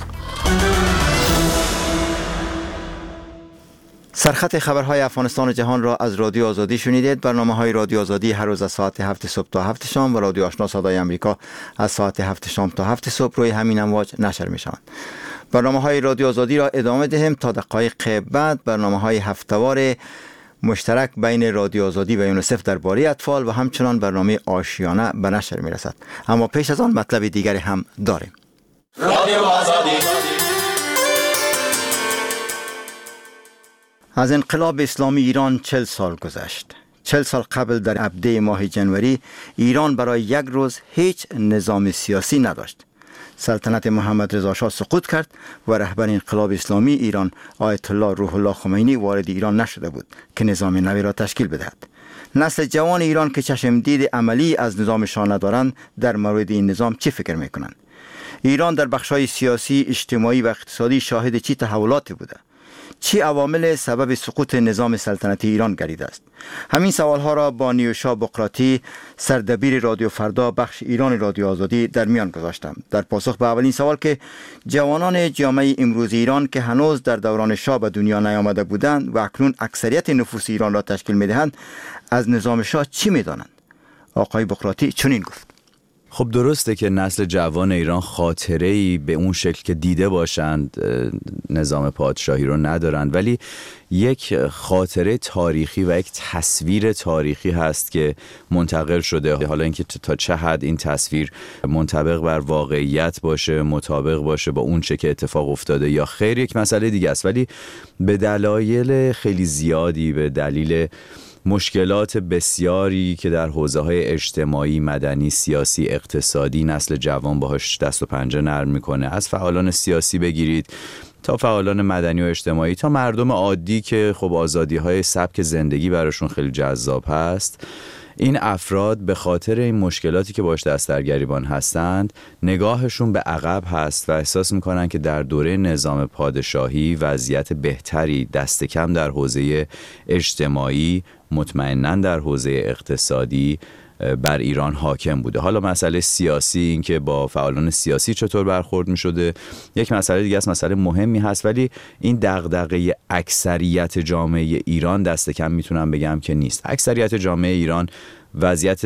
Speaker 1: سرخط خبرهای افغانستان و جهان را از رادیو آزادی شنیدید. برنامه‌های رادیو آزادی هر روز از ساعت 7 صبح تا 7 شام و رادیو آشنا صدای امریکا از ساعت 7 شام تا 7 صبح روی همین امواج نشر می‌شوند. برنامه‌های رادیو آزادی را ادامه دهیم تا دقایق بعد. برنامه‌های هفته‌وار مشترک بین رادیو آزادی و یونیسف درباره اطفال و همچنان برنامه آشیانه به نشر می‌رسد. اما پیش از آن مطلب دیگری هم داریم. رادیو آزادی. از انقلاب اسلامی ایران 40 سال گذشت. 40 سال قبل در ابده ماه جنوری ایران برای یک روز هیچ نظام سیاسی نداشت. سلطنت محمد رضا شاه سقوط کرد و رهبر انقلاب اسلامی ایران آیت الله روح الله خمینی وارد ایران نشده بود که نظام نوی را تشکیل بدهد. نسل جوان ایران که چشم دید عملی از نظام شاه ندارند در مورد این نظام چه فکر میکنند؟ ایران در بخش‌های سیاسی، اجتماعی و اقتصادی شاهد چه تحولاتی بوده؟ چه عوامل سبب سقوط نظام سلطنتی ایران گردیده است؟ همین سوالها را با نیوشا بقراتی، سردبیر رادیو فردا بخش ایران رادیو آزادی در میان گذاشتم. در پاسخ به اولین سوال که جوانان جامعه امروز ایران که هنوز در دوران شاه به دنیا نیامده بودند و اکنون اکثریت نفوس ایران را تشکیل میدهند، از نظام شاه چی میدانند؟ آقای بقراتی چنین گفت:
Speaker 19: خب درسته که نسل جوان ایران خاطره‌ای به اون شکل که دیده باشند نظام پادشاهی رو ندارند، ولی یک خاطره تاریخی و یک تصویر تاریخی هست که منتقل شده. حالا اینکه تا چه حد این تصویر منطبق بر واقعیت باشه، مطابق باشه با اون چه که اتفاق افتاده یا خیر، یک مسئله دیگه است. ولی به دلایل خیلی زیادی، به دلیل مشکلات بسیاری که در حوزه‌های اجتماعی، مدنی، سیاسی، اقتصادی نسل جوان باهاش دست و پنجه نرم میکنه، از فعالان سیاسی بگیرید تا فعالان مدنی و اجتماعی تا مردم عادی که خب آزادی‌های سبک زندگی براشون خیلی جذاب هست، این افراد به خاطر این مشکلاتی که باش دست در گریبان هستند نگاهشون به عقب هست و احساس میکنن که در دوره نظام پادشاهی وضعیت بهتری دست کم در حوزه اجتماعی، مطمئناً در حوزه اقتصادی بر ایران حاکم بوده. حالا مسئله سیاسی، این که با فعالان سیاسی چطور برخورد می شده یک مسئله دیگه است، مسئله مهمی هست، ولی این دغدغه اکثریت جامعه ایران دست کم میتونم بگم که نیست. اکثریت جامعه ایران وضعیت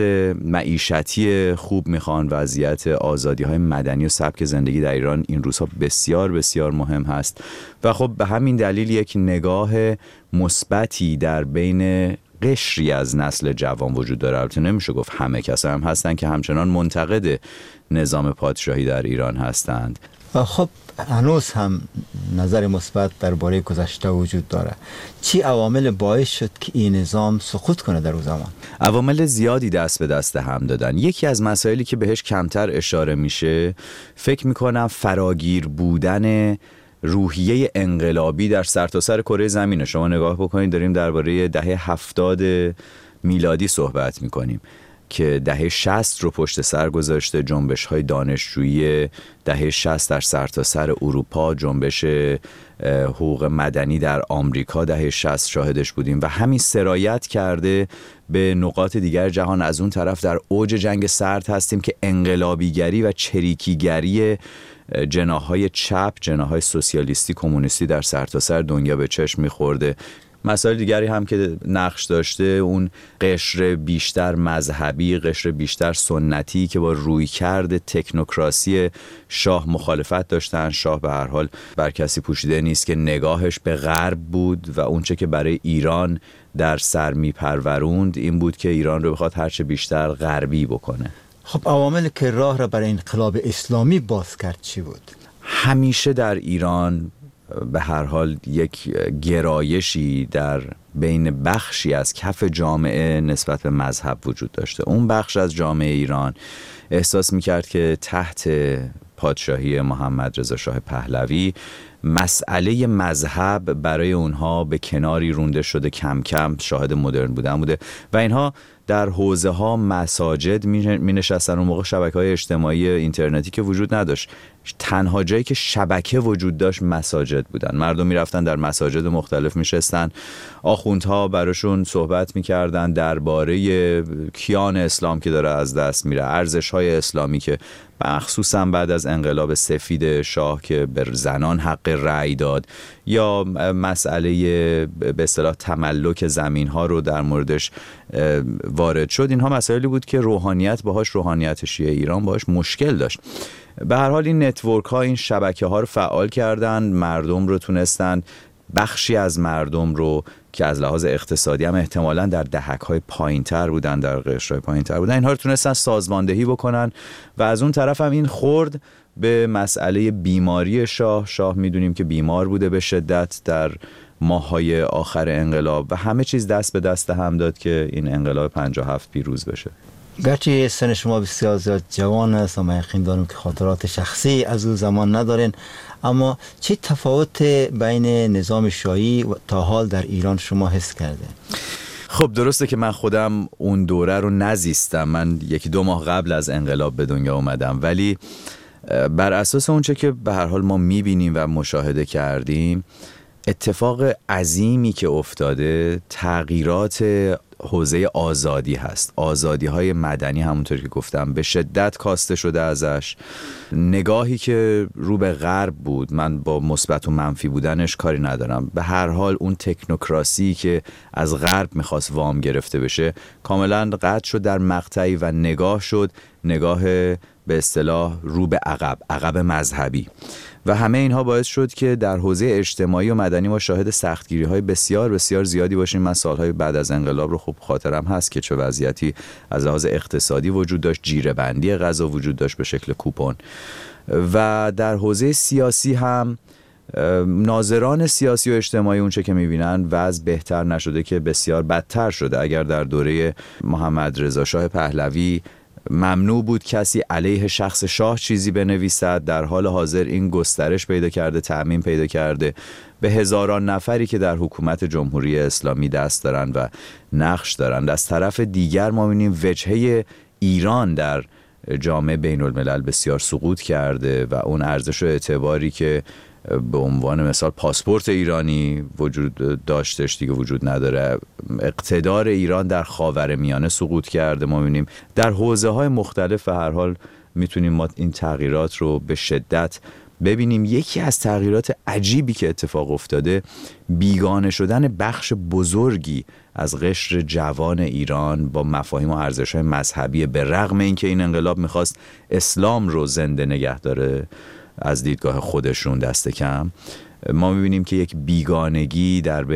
Speaker 19: معیشتی خوب میخوان، وضعیت آزادی‌های مدنی و سبک زندگی در ایران این روزها بسیار بسیار مهم هست و خب به همین دلیل یک نگاه مثبتی در بین قشری از نسل جوان وجود داره. البته نمیشه گفت همه کسا هم هستن که همچنان منتقد نظام پادشاهی در ایران هستند.
Speaker 1: خب هنوز هم نظر مثبت درباره گذشته وجود داره. چی عوامل باعث شد که این نظام سقوط کنه در اون زمان؟
Speaker 19: عوامل زیادی دست به دست هم دادن. یکی از مسائلی که بهش کمتر اشاره میشه فکر میکنم فراگیر بودن روحیه انقلابی در سرتاسر کره زمینه. شما نگاه بکنید داریم درباره دهه 70 میلادی صحبت میکنیم که دهه 60 رو پشت سر گذاشته، جنبش‌های دانشجویی دهه 60 در سرتاسر اروپا، جنبش حقوق مدنی در آمریکا دهه 60 شاهدش بودیم و همین سرایت کرده به نقاط دیگر جهان. از اون طرف در اوج جنگ سرد هستیم که انقلابیگری و چریکیگری جناح‌های چپ، جناح‌های سوسیالیستی کمونیستی در سرتاسر دنیا به چشم می‌خورده. مسائل دیگری هم که نقش داشته اون قشر بیشتر مذهبی، قشر بیشتر سنتی که با رویکرد تکنوکراسی شاه مخالفت داشتن. شاه به هر حال بر کسی پوشیده نیست که نگاهش به غرب بود و اونچه که برای ایران در سر میپروروند این بود که ایران رو بخواد هرچه بیشتر غربی بکنه.
Speaker 1: خب عواملی که راه را برای انقلاب اسلامی باز کرد چی بود؟
Speaker 19: همیشه در ایران به هر حال یک گرایشی در بین بخشی از کف جامعه نسبت به مذهب وجود داشته. اون بخش از جامعه ایران احساس میکرد که تحت پادشاهی محمد رضا شاه پهلوی مسئله مذهب برای اونها به کناری رونده شده، کم کم شاهد مدرن بوده و اینها در حوزه ها مساجد می نشستن. اون موقع شبکه‌های اجتماعی اینترنتی که وجود نداشت، تنها جایی که شبکه وجود داشت مساجد بودن. مردم می رفتن در مساجد مختلف می شستن، آخوندها براشون صحبت می کردن درباره کیان اسلام که داره از دست میره، ارزش‌های اسلامی که مخصوصا بعد از انقلاب سفید شاه که به زنان حق رأی داد یا مسئله به اصطلاح تملک زمین‌ها رو در موردش وارد شد. اینها مسائلی بود که روحانیت شیعه ایران باهاش مشکل داشت. به هر حال این نتورک ها، این شبکه ها رو فعال کردن، مردم رو تونستن، بخشی از مردم رو که از لحاظ اقتصادی هم احتمالاً در دهک‌های پایین‌تر بودن، در قشرهای پایین‌تر بودن، اینها رو تونستن سازماندهی بکنن و از اون طرف هم این خورد به مسئله بیماری شاه میدونیم که بیمار بوده به شدت در ماه‌های آخر انقلاب و همه چیز دست به دست هم داد که این انقلاب 57 پیروز بشه.
Speaker 1: گرچه سن شما بسیار زیاد جوان است و من یقین دارم که خاطرات شخصی از اون زمان ندارین، اما چه تفاوت بین نظام شاهی تا حال در ایران شما حس کرده؟
Speaker 19: خب درسته که من خودم اون دوره رو نزیستم، من 1-2 ماه قبل از انقلاب به دنیا اومدم، ولی بر اساس اونچه که به هر حال ما میبینیم و مشاهده کردیم، اتفاق عظیمی که افتاده تغییرات حوزه آزادی هست. آزادی های مدنی همونطور که گفتم به شدت کاسته شده ازش. نگاهی که رو به غرب بود، من با مثبت و منفی بودنش کاری ندارم، به هر حال اون تکنوکراسی که از غرب میخواست وام گرفته بشه کاملا قطع شد در مقطعی و نگاه شد نگاه به اصطلاح رو به عقب مذهبی و همه اینها باعث شد که در حوزه اجتماعی و مدنی ما شاهد سختگیری‌های بسیار بسیار زیادی باشیم. من سالهای بعد از انقلاب رو خوب خاطرم هست که چه وضعیتی از لحاظ اقتصادی وجود داشت، جیره‌بندی غذا وجود داشت به شکل کوپن و در حوزه سیاسی هم ناظران سیاسی و اجتماعی اونچه که می‌بینن وضع بهتر نشده که بسیار بدتر شده. اگر در دوره محمد رضا شاه پهلوی ممنوع بود کسی علیه شخص شاه چیزی بنویسد، در حال حاضر این گسترش پیدا کرده، تعمیم پیدا کرده به هزاران نفری که در حکومت جمهوری اسلامی دست دارن و نقش دارن. از طرف دیگر ما می‌بینیم وجهه ایران در جامعه بین الملل بسیار سقوط کرده و اون ارزش و اعتباری که به عنوان مثال پاسپورت ایرانی وجود داشتش دیگه وجود نداره. اقتدار ایران در خاورمیانه سقوط کرده. ما می‌بینیم در حوزه‌های مختلف هر حال میتونیم ما این تغییرات رو به شدت ببینیم. یکی از تغییرات عجیبی که اتفاق افتاده بیگانه شدن بخش بزرگی از قشر جوان ایران با مفاهیم و ارزش‌های مذهبی، به رغم اینکه این انقلاب می‌خواست اسلام رو زنده نگه داره از دیدگاه خودشون دست کم، ما می‌بینیم که یک بیگانگی در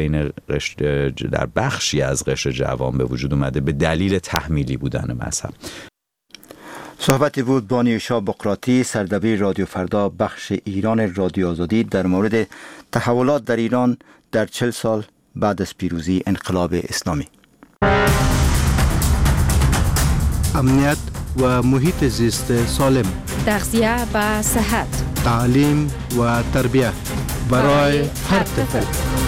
Speaker 19: بخشی از قشر جوان به وجود اومده به دلیل تحمیلی بودن مذهب.
Speaker 1: صحبتی بود با نیوشا بقراتی، سردبیر رادیو فردا بخش ایران رادیو آزادی در مورد تحولات در ایران در 40 سال بعد از پیروزی انقلاب اسلامی.
Speaker 20: امنیت و محیط زیست سالم،
Speaker 21: تغذیه و صحت،
Speaker 20: تعلیم و تربیت برای هر طفل.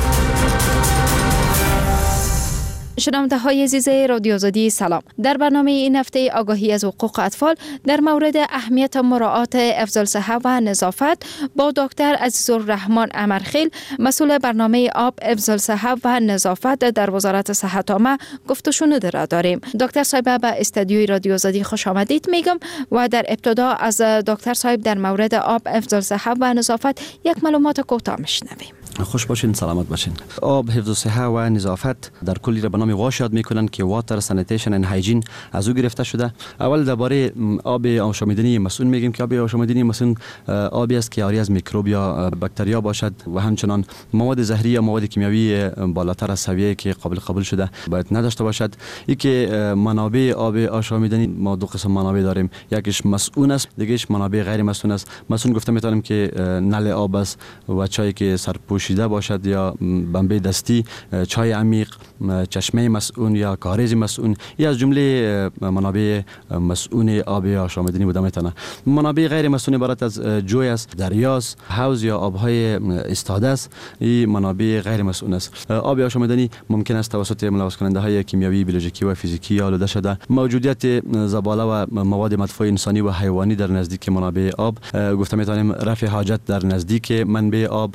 Speaker 21: شنونده های عزیز رادیو آزادی سلام. در برنامه این هفته آگاهی از حقوق اطفال در مورد اهمیت مراعات افضل صحت و نظافت با دکتر عزیزالرحمن امرخیل، مسئول برنامه آب افضل صحت و نظافت در وزارت صحت عامه گفت و شنود را داریم. دکتر صاحب به استودیوی رادیو آزادی خوش آمدید میگم و در ابتدا از دکتر صاحب در مورد آب افضل صحت و نظافت یک معلومات کوتاه میشنویم.
Speaker 22: خوش باشین، سلامت باشین. آب، حفظ صحت و نظافت در کلی را به نام واش یاد میکنن که واتر سانیتیشن اند هایجین از او گرفته شده. اول درباره آب آشامیدنی مسئول میگیم که آب آشامیدنی مسئول آبی است که عاری از میکروب یا باکتریا باشد و همچنان مواد زهری یا مواد کیمیایی بالاتر از سویه که قابل قبول شده باید نداشته باشد. این که منابع آب آشامیدنی ما دو قسم منابع داریم، یکیش مسئول است، دیگهش منابع غیر مسئول است. مسئول گفته میتونیم که نل آب است و چایی که سرپوشیده باشد یا بمبه دستی، چای عمیق، چشمه مسئول یا کاریز مسئول، یا از جمله منابع مسئول آب آشامیدنی بوده میتونه. منابع غیر مسئول عبارت از جوی است، دریاست، حوض یا آبهای استاده است. این منابع غیر مسئول است. آب آشامیدنی ممکن است توسط ملوث کننده های کیمیایی، بیولوژیکی و فیزیکی آلوده شده. موجودیت زباله و مواد مدفوع انسانی و حیوانی در نزدیک منابع آب، گفته میتونیم رفع حاجت در نزدیک منبع آب.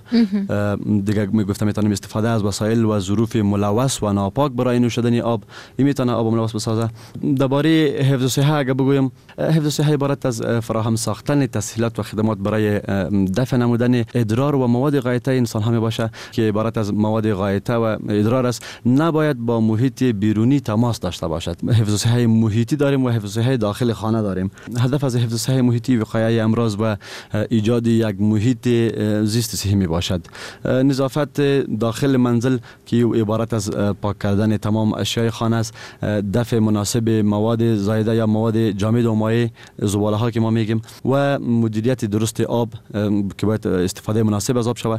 Speaker 22: دیگه میگفتم میتونیم استفاده از وسایل و ظروف ملوث و ناپاک برای نوشیدن آب، این میتونه آب ملوث بسازه. درباره حفظ صحت اگه بگویم، حفظ صحت عبارت از فراهم ساختن تسهیلات و خدمات برای دفع نمودن ادرار و مواد غایطه انسان ها باشه که عبارت از مواد غایطه و ادرار است. نباید با محیط بیرونی تماس داشته باشد. حفظ صحت محیطی داریم و حفظ صحت داخل خانه داریم. هدف از حفظ صحت محیطی وقایع امراض و ایجاد یک محیط زیست صحی می باشد. نظافت داخل منزل که عبارت از پاک کردن تمام اشیاء خانه است، دفع مناسب مواد زایده یا مواد جامد و مایع، زباله ها که ما میگیم، و مدیریت درست آب که باید استفاده مناسب از آب شود.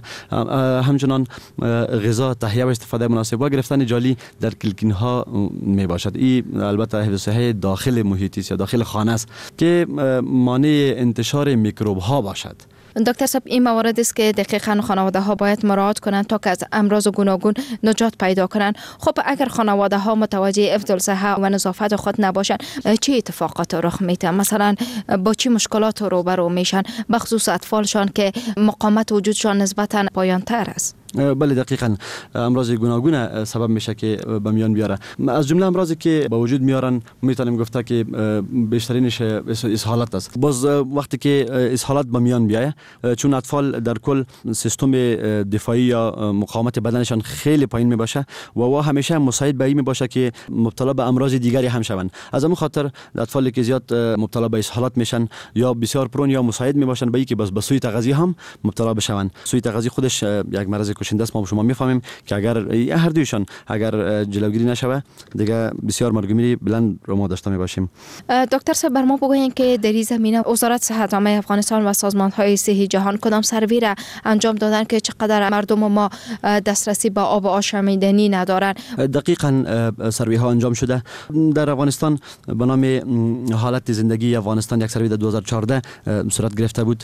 Speaker 22: همچنان غذا، تهیه و استفاده مناسب و گرفتن جالی در کلکین ها می باشد. این البته حفظ صحت داخل محیطی است یا داخل خانه است که مانع انتشار میکروب ها باشد.
Speaker 21: دکتر صاحب، این موارد است که دقیقاً خانواده ها باید مراعات کنند تا که از امراض گوناگون نجات پیدا کنند. خب اگر خانواده ها متوجه افضل صحت و نظافت خود نباشند، چه اتفاقات رخ میده؟ مثلا با چه مشکلات روبرو میشن، بخصوص اطفالشان که مقاومت وجودشان نسبتاً پایان‌تر است؟
Speaker 22: بله، دقیقاً امراض گوناگون سبب میشه که به میان بیاره. از جمله امراضی که به وجود میارن میتونیم گفته که بیشترینش اسهالات است. باز وقتی که اسهالات به میان بیایه، چون اطفال در کل سیستم دفاعی یا مقاومت بدنشان خیلی پایین میباشه و همیشه مساعد به این میباشه که مبتلا به امراض دیگری هم شوند. از همون خاطر اطفالی که زیاد مبتلا به اسهالات میشن یا بسیار پرون یا مساعد میباشن به اینکه به سوی تغذیه هم مبتلا بشوند. سوی تغذیه خودش یک مرض کشنده است. ما شما میفهمیم که اگر هر دویشان اگر جلوگیری نشوه دیگه بسیار مرگومیری بلند رو ما داشته میباشیم.
Speaker 21: دکتر صاحب، بر ما بگوین که در این زمینه وزارت صحت عامه افغانستان و سازمان‌های صحی جهان کدام سروی را انجام دادن که چقدر مردم ما دسترسی به آب آشامیدنی ندارن؟
Speaker 22: دقیقاً سروی ها انجام شده در افغانستان به نام حالت زندگی افغانستان. یک سروی در 2014 صورت گرفته بود.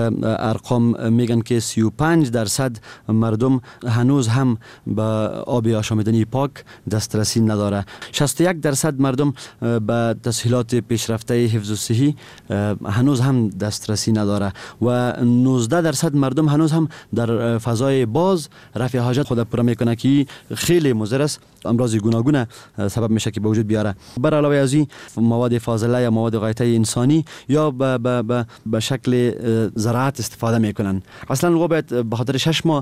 Speaker 22: ارقام میگن که 35% مردم هنوز هم به آب آشامیدنی پاک دسترسی نداره. 61% مردم به تسهیلات پیشرفته حفظ صحی هنوز هم دسترسی نداره و 19% مردم هنوز هم در فضای باز رفع حاجت خود پوره میکنه که خیلی مضر است. امراض گوناگون سبب میشه که به وجود بیاره. بر علاوه از این مواد فاضله یا مواد غایطه انسانی یا به شکل زراعت استفاده میکنن. اصلا و باید به خاطر 6 ماه در یک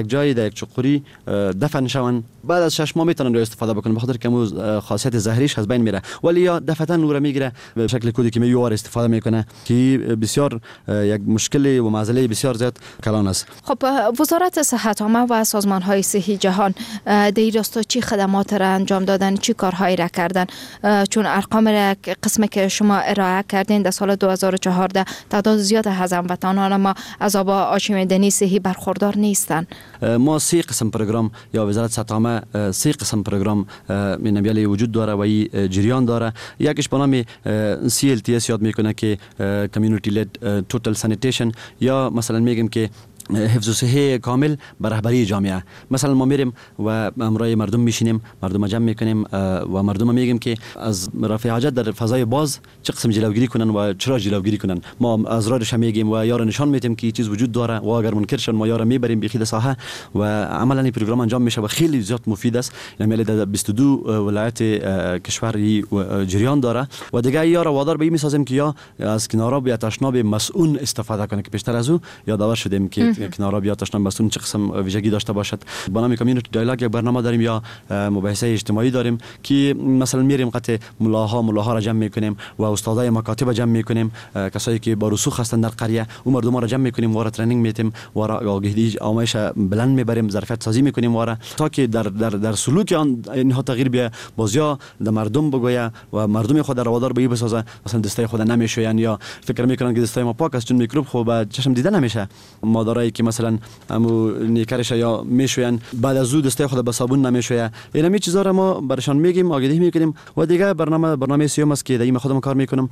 Speaker 22: جای در یک چقوری دفن شون، بعد از 6 ماه میتونن رو استفاده بکنن، بخاطر که خاصیت زهریش از بین میره. ولی یا دفعتا نور میگیره به شکل کودی که میوار استفاده میکنه که بسیار یک مشکل و معضله بسیار زیاد کلان است.
Speaker 21: خب وزارت صحت عامه و سازمان های صحی جهان در این راستا چی خدمات را انجام دادن، چی کارهایی را کردن؟ چون ارقام را قسمی که شما ارائه کردین در سال 2014 تعداد زیاد از هموطنان ما از آب آشامیدنی صحی برخوردار نیستن.
Speaker 22: ما 3 قسم پروگرام یا وزارت صحت عامه 3 قسم پروگرام مینویالی وجود داره و جریان داره. یکیش به نام CLTS یاد میکنه که Community Led Total Sanitation، یا مثلا میگیم که حفظ و صحه کامل به رهبری جامعه. مثلا ما میریم و امرای مردم میشینیم، مردم جمع میکنیم و مردم میگیم که از رفع حاجت در فضای باز چه قسم جلوگیری کنن و چرا جلوگیری کنن. ما از راهش میگیم و یارو نشان میدیم که چیز وجود داره و اگر منکر شون ما یارو میبریم بخید ساحه و عملا این پروگرام انجام میشه و خیلی زیاد مفید است. یعنی در 22 ولایت کشور جریان داره و دیگه یارو وادار به این میسازیم که یا از کناراب یا تشناب مسئول استفاده کنه که پیشتر از او یادآور شدیم که کناراب یا تشناب مسئول چه قسم ویژگی داشته باشد. با نام کامیونیتی دیالوگ یک برنامه داریم یا مباحثه اجتماعی داریم که مثلا میریم قطع ملاها را جمع میکنیم و استادای مکاتب جمع میکنیم، کسایی که با رسوخ هستند در قریه اون مردم را جمع میکنیم و را ترنینگ میدیم و را آگاهی آموزش بلند میبریم، ظرفیت سازی میکنیم و را تا که در سلوک اینها تغییر بیاد، بازیا در مردم بگویا و مردم خود را وادار به این بسازه. مثلا دستای خود نمیشوین یا فکر میکنن که دستای ما پاک است چون میکروب خوب چشم دیده نمیشه. مادرایی که مثلا همو نیکرش یا میشوین بعد از زود دستای خود به صابون نمیشویه، اینا می چیزا را ما برشان میگیم، آگاهی میکنیم. و دیگه برنامه سیوم است که در این خودم کار میکنم.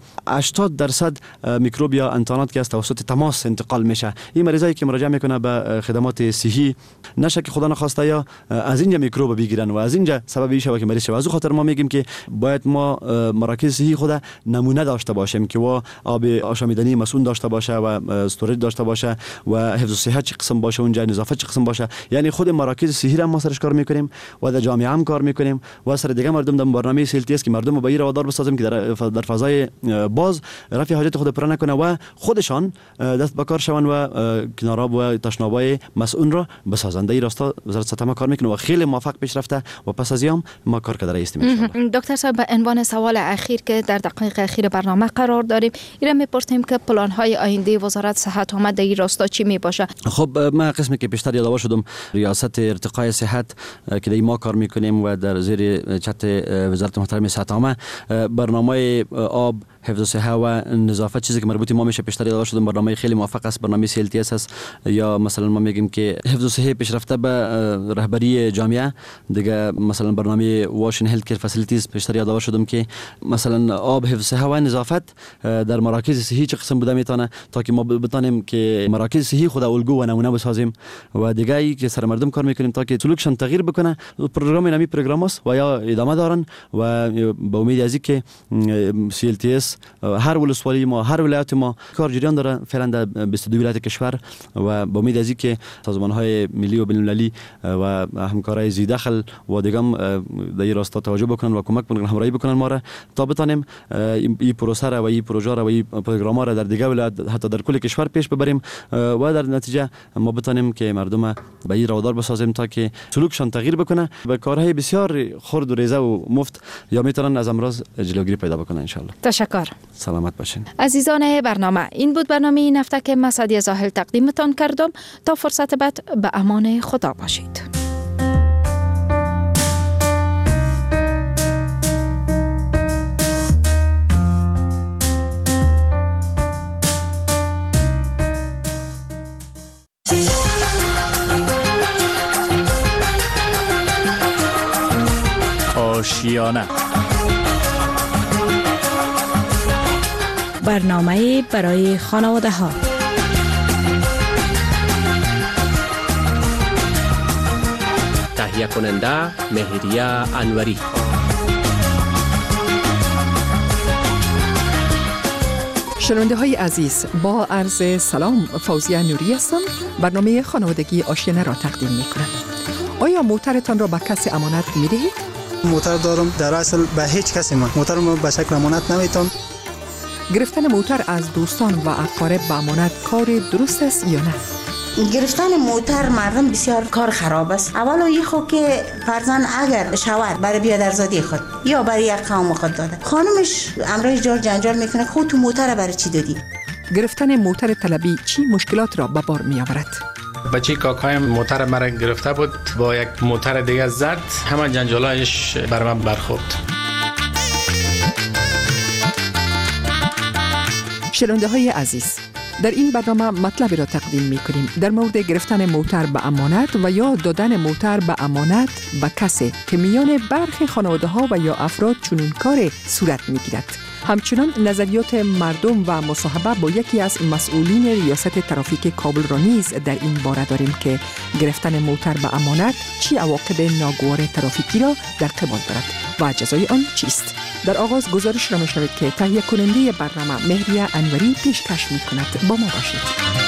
Speaker 22: 80% میکروب یا انتانات که از توسط تماس انتقال میشه. این مریضایی که مراجعه میکنه به خدمات صحی نشه که خدا نخواسته یا از اینجا میکروب بگیرن و از اینجا سبب میشه که مریض شه. از خاطر ما میگیم که باید ما مراکز صحی خود نمونه داشته باشیم که و آب آشامیدنی مسئول داشته باشه و استوریج داشته باشه و حفظ صحت چه قسم باشه، اونجا نظافت چه قسم باشه. یعنی خود مراکز صحی را ما سرش کار میکنیم و در جامعه هم کار میکنیم و سر دیگه مردم در برنامه CLTS که مردم به این روادار بسازیم که در فضای باز رفع حاجت خود پر نکنه و خودشان دست به کار شون و کناراب و تشنابای مسئول را بسازن. در این راستا وزارت صحت عامه کار میکنه و خیلی موفق پیش رفته و پس از ایام ما کار کرده هستیم ان شاء الله.
Speaker 21: دکتر صاحب، به عنوان سوال اخیر که در دقایق اخیر برنامه قرار داریم، اینا میپرسیم که پلان های آینده وزارت صحت عامه در این راستا چی میباشه؟
Speaker 22: خب ما قسمی که پیشتر یادآور شدم ریاست ارتقای صحت که در ما کار میکنیم و در زیر چت وزارت محترم صحت عامه برنامه آب، حفظ صحه و نظافت چیزی که مربوط ما میشه پیشتر یادآور شدم برنامه خیلی موفق است، برنامه CLTS است. یا مثلا ما میگیم که حفظ صحه پیشرفته به رهبری جامعه. دیگه مثلا برنامه واشن هلت کیر فسیلیتیز پیشتر یادآور شدم که مثلا آب، حفظ صحه و نظافت در مراکز صحی چه قسم بوده میتونه تا که ما بتونیم که مراکز صحی خود الگو و نمونه بسازیم و دیگه ای که سر مردم کار میکنیم تا که سلوکشان تغییر بکنه. پروگرام نمی پروگرام است و یا ادامه دارن و با امید از اینکه CLTS هر ولسوالی ما، هر ولایت ما کار جریان داره فعلا در 22 ولایت کشور و با امید از اینکه سازمان‌های ملی و بین‌المللی و همکارای ذی دخل و دیگه هم در این راستا توجه بکنن و کمک بکنن، همراهی بکنن ما را تا بتونیم این پروسه را و این پروژه را و این پروگرام را در دیگه ولایت حتی در کل کشور پیش ببریم و در نتیجه ما بتونیم که مردم به این روادار بسازیم تا که سلوکشان تغییر بکنه و کارهای بسیار خرد و ریزه و مفت یا میتونن از امراض جلوگیری پیدا بکنن ان شاء الله.
Speaker 21: تشکر.
Speaker 22: سلامت باشین.
Speaker 21: عزیزان برنامه، این بود برنامه این هفته که من سعدیه زاهل تقدیمتان کردم. تا فرصت بعد به امان خدا باشید.
Speaker 4: آشیانه،
Speaker 2: برنامه برای خانواده ها.
Speaker 3: تهیه کننده مهریه انوری.
Speaker 23: شنونده های عزیز، با عرض سلام، فوزیه نوری هستم. برنامه خانوادگی آشیانه را تقدیم می کنم. آیا موترتان را به کسی امانت می دهید؟
Speaker 24: موتر دارم، در اصل به هیچ کسی موتر ما به شکل امانت نمیتونم.
Speaker 23: گرفتن موتر از دوستان و اقارب به امانت کار درست است یا نه؟
Speaker 6: گرفتن موتر مردم بسیار کار خراب است. اولا این خود که فرزن اگر شوهر برای بیادرزادی خود یا برای یک قوم خود داده، خانمش امرای جار جنجال میکنه خود تو موتر برای چی دادی؟
Speaker 23: گرفتن موتر طلبی چی مشکلات را به بار می آورد؟
Speaker 7: بچه کاکایم موتر مرا گرفته بود، با یک موتر دیگه زد، همه جنجالایش بر من برخورد.
Speaker 23: شنونده های عزیز، در این برنامه مطلبی را تقدیم می کنیم در مورد گرفتن موتر به امانت و یا دادن موتر به امانت به کسی که میان برخی خانواده ها و یا افراد چنین کار صورت می گیرد. همچنان نظریات مردم و مصاحبه با یکی از مسئولین ریاست ترافیک کابل را نیز در این باره داریم که گرفتن موتر به امانت چی عواقب ناگوار ترافیکی را در قبال دارد و جزای آن چیست. در آغاز گزارش را میشنوید که تهیه کننده برنامه مهریه انوری پیشکش می‌کند. با ما باشید.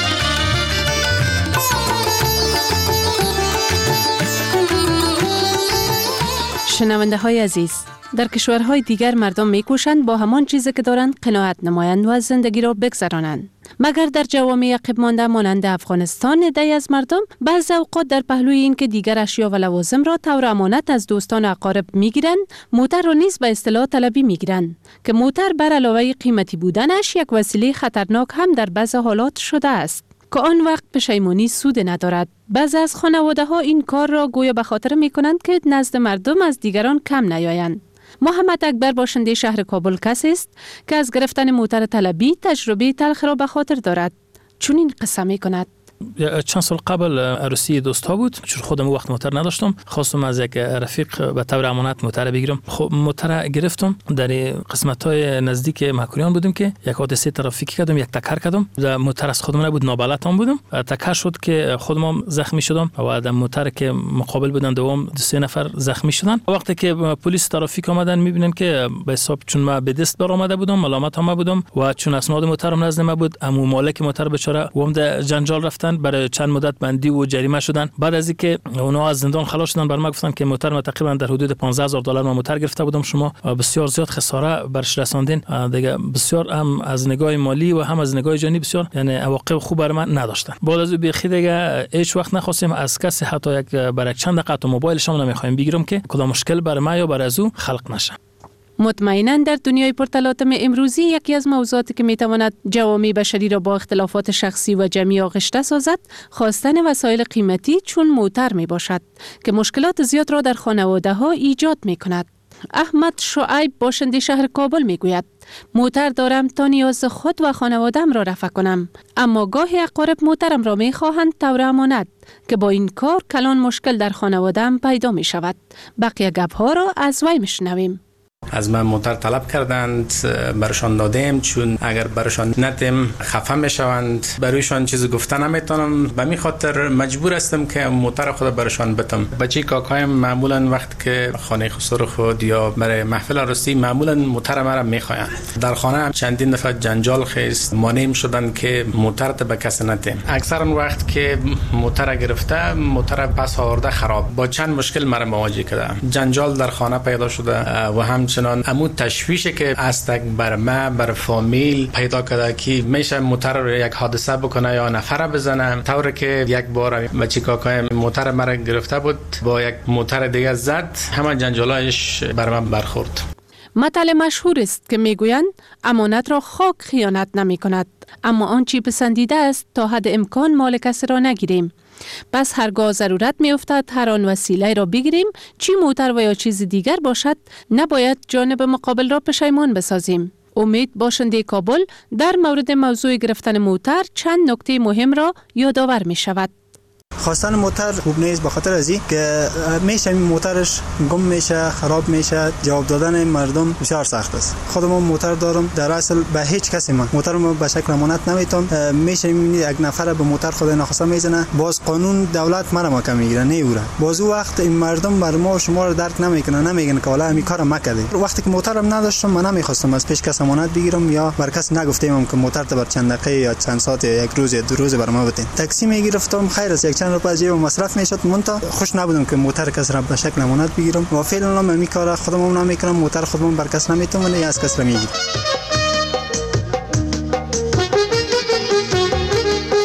Speaker 8: شنونده های عزیز، در کشورهای دیگر مردم میکوشند با همان چیزی که دارند قناعت نمایند و زندگی را بگذرانند. مگر در جوامع عقب مانده مانند افغانستان عده‌ای از مردم بعضی اوقات در پهلوی این که دیگر اشیا و لوازم را طور امانت از دوستان و اقارب میگیرند، موتر را نیز به اصطلاح طلبی میگیرند که موتر بر علاوه قیمتی بودنش یک وسیله خطرناک هم در بعضی حالات شده است که آن وقت پشیمانی سود ندارد. بعضی از خانواده ها این کار را گویا به خاطر می کنند که نزد مردم از دیگران کم نیایند. محمد اکبر باشنده شهر کابل کسی است که از گرفتن موتر طلبی تجربه تلخ را به خاطر دارد. چون این قصه می کند:
Speaker 10: چند سال قبل عروسی دوستا بود، چون خودم وقت موتر نداشتم، خواستم از یک رفیق به طور امانت موتر بگیرم. خب موتر گرفتم، در قسمت‌های نزدیک مکوریان بودیم که یک حادثه ترافیکی کردم، یک تکر کردم. در موتر از خودم نبود، نابلدم بودم، تکر شد که خودم زخمی شدم و در موتر که مقابل بودن دوم 3 نفر زخمی شدن. وقتی که پلیس ترافیک آمدن میبینن که به حساب چون ما به دست بر آمده بودم، ملامت هم بودم و چون اسناد موترم نزد ما بود، عمو مالک موتر بیچاره و در جنجال رفتن، برای چند مدت بندی و جریمه شدن. بعد از اینکه اونها از زندان خلاص شدن، بر ما گفتن که موتر ما تقریبا در حدود $15,000 ما موتر گرفته بودم، شما بسیار زیاد خساره برش رساندین، دیگه بسیار هم از نگاه مالی و هم از نگاه جانی بسیار یعنی عواقب خوب بر من نداشتن. بعد از بخی دیگه هیچ وقت نخواستیم از کسی حتی یک برای چند دقیقه موبایلش هم نمیخوایم بگیرم که کدام مشکل بر ما یا بر از او خلق نشه.
Speaker 8: مطمئناً در دنیای پرتلاطم امروزی یکی از موضوعاتی که میتواند جوامع بشری را با اختلافات شخصی و جمعی آغشته سازد، خواستن وسایل قیمتی چون موتر می باشد که مشکلات زیاد را در خانواده ها ایجاد می کند. احمد شعیب باشنده شهر کابل می گوید: موتر دارم تا نیاز خود و خانواده‌ام را رفع کنم، اما گاهی اقارب موترم را می خواهند طور امانت که با این کار کلان مشکل در خانواده‌ام پیدا می شود. بقیه گپ ها را از وی میشنویم.
Speaker 7: از من موتر طلب کردند، برشان دادیم، چون اگر برشان ندیم خفه میشوند، برایشان چیزی گفته نمیتونم، به می خاطر مجبور هستم که موتر خود برشان بدم. بچه کاکایم معمولا وقت که خانه خسر خود یا برای محفل عروسی معمولا موتر مرا میخواین. در خانه هم چندین دفعه جنجال خیز مانع شدن که موتر به کسی ندیم. اکثرا وقت که موتر گرفته، موتر پس آورده خراب، با چند مشکل مرا مواجه کرده. جنجال در خانه پیدا شده و همچنان امو تشویشی که استک بر ما بر فامیل پیدا کرده که میشه موتر رو یک حادثه بکنه یا نفر بزنه. طوری که یک بار بچه کاکایم موتر مرا گرفته بود، با یک موتر دیگه زد، همه جنجالایش بر من برخورد.
Speaker 8: متل مشهور است که میگویند امانت را خاک خیانت نمی کند، اما آنچه پسندیده است تا حد امکان مال کسی را نگیریم. پس هرگاه ضرورت می افتد هر آن وسیله را بگیریم، چی موتر و یا چیز دیگر باشد، نباید جانب مقابل را پشیمان بسازیم. امید باشنده کابل در مورد موضوع گرفتن موتر چند نکته مهم را یادآور می شود.
Speaker 24: خواستن موتر خوب نیست، به خاطر ازی که میشه موترش گم میشه، خراب میشه، جواب دادن مردم بسیار سخت است. خودم موتر دارم، در اصل به هیچ کسی من موترم به شکل امانت نمیتونم. میشه یک نفر به موتر خود ناخواسته میزنه، باز قانون دولت منو ما کم میگیره، نه اورا. باز وقت این مردم بر ما و شما رو درک نمیکنن، نمیگن که والا همین کارو نکردی. وقتی که موترم نداشتم، من نمیخواستم از پیش کس امانت بگیرم یا بر کس نگفتم که موتر تو بر چند دقیقه یا چند ساعت یا یک روز یا 2 روز بر ما بدین. تاکسی میگرفتم، خیر است، یک چند روپیه جیب مصرف میشد. منتها خوش نبودم که موتر کس را به شکل امانت بگیرم و فعلا من میکاره خودم نمیکنم، موتر خودم بر کس نمیتونم یا از کس را میگیرم.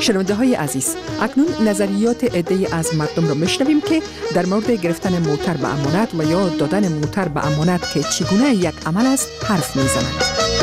Speaker 23: شنونده های عزیز، اکنون نظریات عده‌ای از مردم را میشنویم که در مورد گرفتن موتر به امانت و یا دادن موتر به امانت که چگونه یک عمل است حرف میزنند.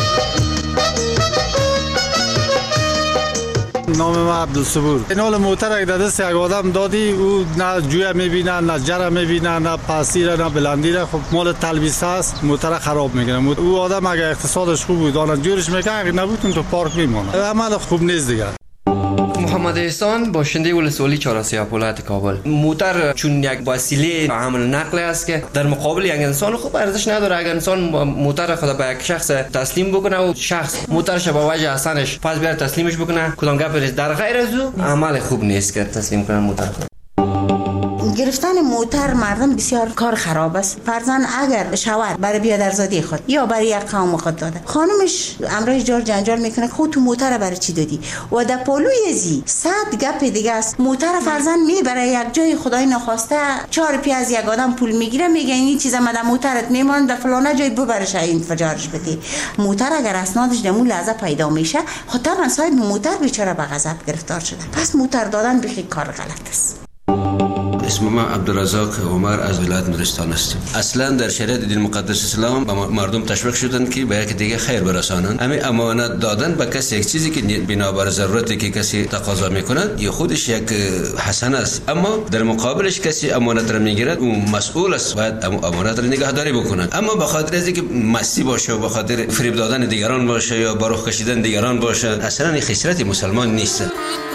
Speaker 5: نام ما عبدالصبور. این حال موتر اگه در دست یک آدم دادی، او نه جوی میبینه، نه جره میبینه، نه پاسیره، نه بلندیره، خب مال تلبیس هست، موتر خراب میکنه. او آدم اگه اقتصادش خوب بود آن جورش میکنه، اگه نبود تو پارک میمونه. عمل خوب نیست دیگه.
Speaker 9: محمد احسان باشنده ولسوالی چهارسیاب ولایت کابل. موتر چون یک وسیله حمل نقل است که در مقابل یک انسان خوب ارزش نداره. اگر انسان موتر خود به یک شخص تسلیم بکنه و شخص موترش به وجه احسانش پس بیار تسلیمش بکنه، کدام گپ نیست. در غیر از او عمل خوب نیست که تسلیم کنن موتر.
Speaker 6: گرفتن موتر مردم بسیار کار خراب است. فرضاً اگر شوهر برای بیادرزادی خود یا برای یک قوم خود داده، خانمش امرای جار جنجال میکنه خود تو موتر برای چی دادی و در پلوی زی 100 گپ دیگه است. موتر فرضاً میبره یک جای خدای نخواسته 4 پی از یک آدم پول میگیره، میگه این چیزا من در موترت میمونه در فلانه جای ببرش انفجارش بدی. موتر اگر اسنادش در اون لحظه پیدا میشه، طبعا صاحب موتر بیچاره به غضب گرفتار شده. پس موتر دادن بخی کار غلط است.
Speaker 11: اسم ما عبدالرزاق عمر از ولایت نورستان است. اصلا در شریعت دین مقدس اسلام به مردم تشویق شدند که به یک دیگه خیر برسانند. همین امانت دادن به کسی یک چیزی که بنابر ضرورتی که کسی تقاضا میکند یا خودش یک حسنه است، اما در مقابلش کسی امانت را میگیرد اون مسئول است، باید امانت را نگهداری بکند. اما به خاطر اینکه مستی باشه و به خاطر فریب دادن دیگران باشه یا بروح کشیدن دیگران باشه، اصلا این خصلت مسلمان نیست.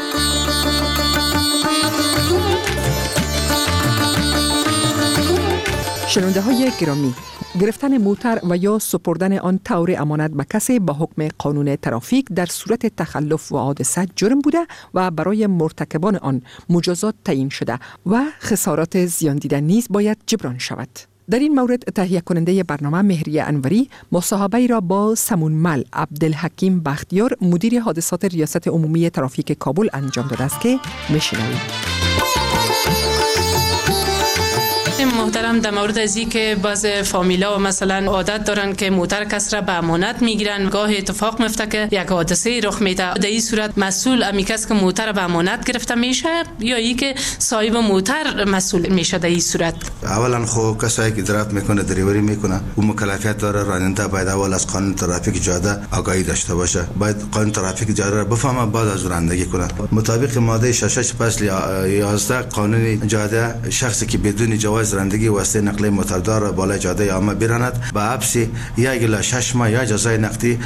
Speaker 23: شنونده های گرامی، گرفتن موتر و یا سپردن آن طور امانت به کسی به حکم قانون ترافیک در صورت تخلف و حادثه جرم بوده و برای مرتکبان آن مجازات تعیین شده و خسارات زیان دیده نیز باید جبران شود. در این مورد تهیه کننده برنامه مهریه انوری مصاحبه را با سمونمل عبدالحکیم بختیار مدیر حادثات ریاست عمومی ترافیک کابل انجام داده است که میشنویم.
Speaker 8: محترم، در مورد از این که بعض فامیلا و مثلا عادت دارن که موتر کس را به امانت میگیرن، گاه اتفاق میفته که یک حادثه رخ میده، در این صورت مسئول امی کس که موتر به امانت گرفته میشه یا ای که صاحب موتر مسئول میشه؟ در این صورت
Speaker 12: اولا خو کسایی که درافت میکنه دریوری میکنه و مکلفیت داره، راننده باید اول از قانون ترافیک جاده آگاهی داشته باشه، باید قانون ترافیک جاده را بفهمه بعد از رانندگی کنه. مطابق ماده 6 فصل 11 قانون جاده، شخصی که بدون جواز رانندگی واسطه نقلیه موتردار بالای جاده عامه براند به حبس 1 الی 6 ماه یا جزای نقدی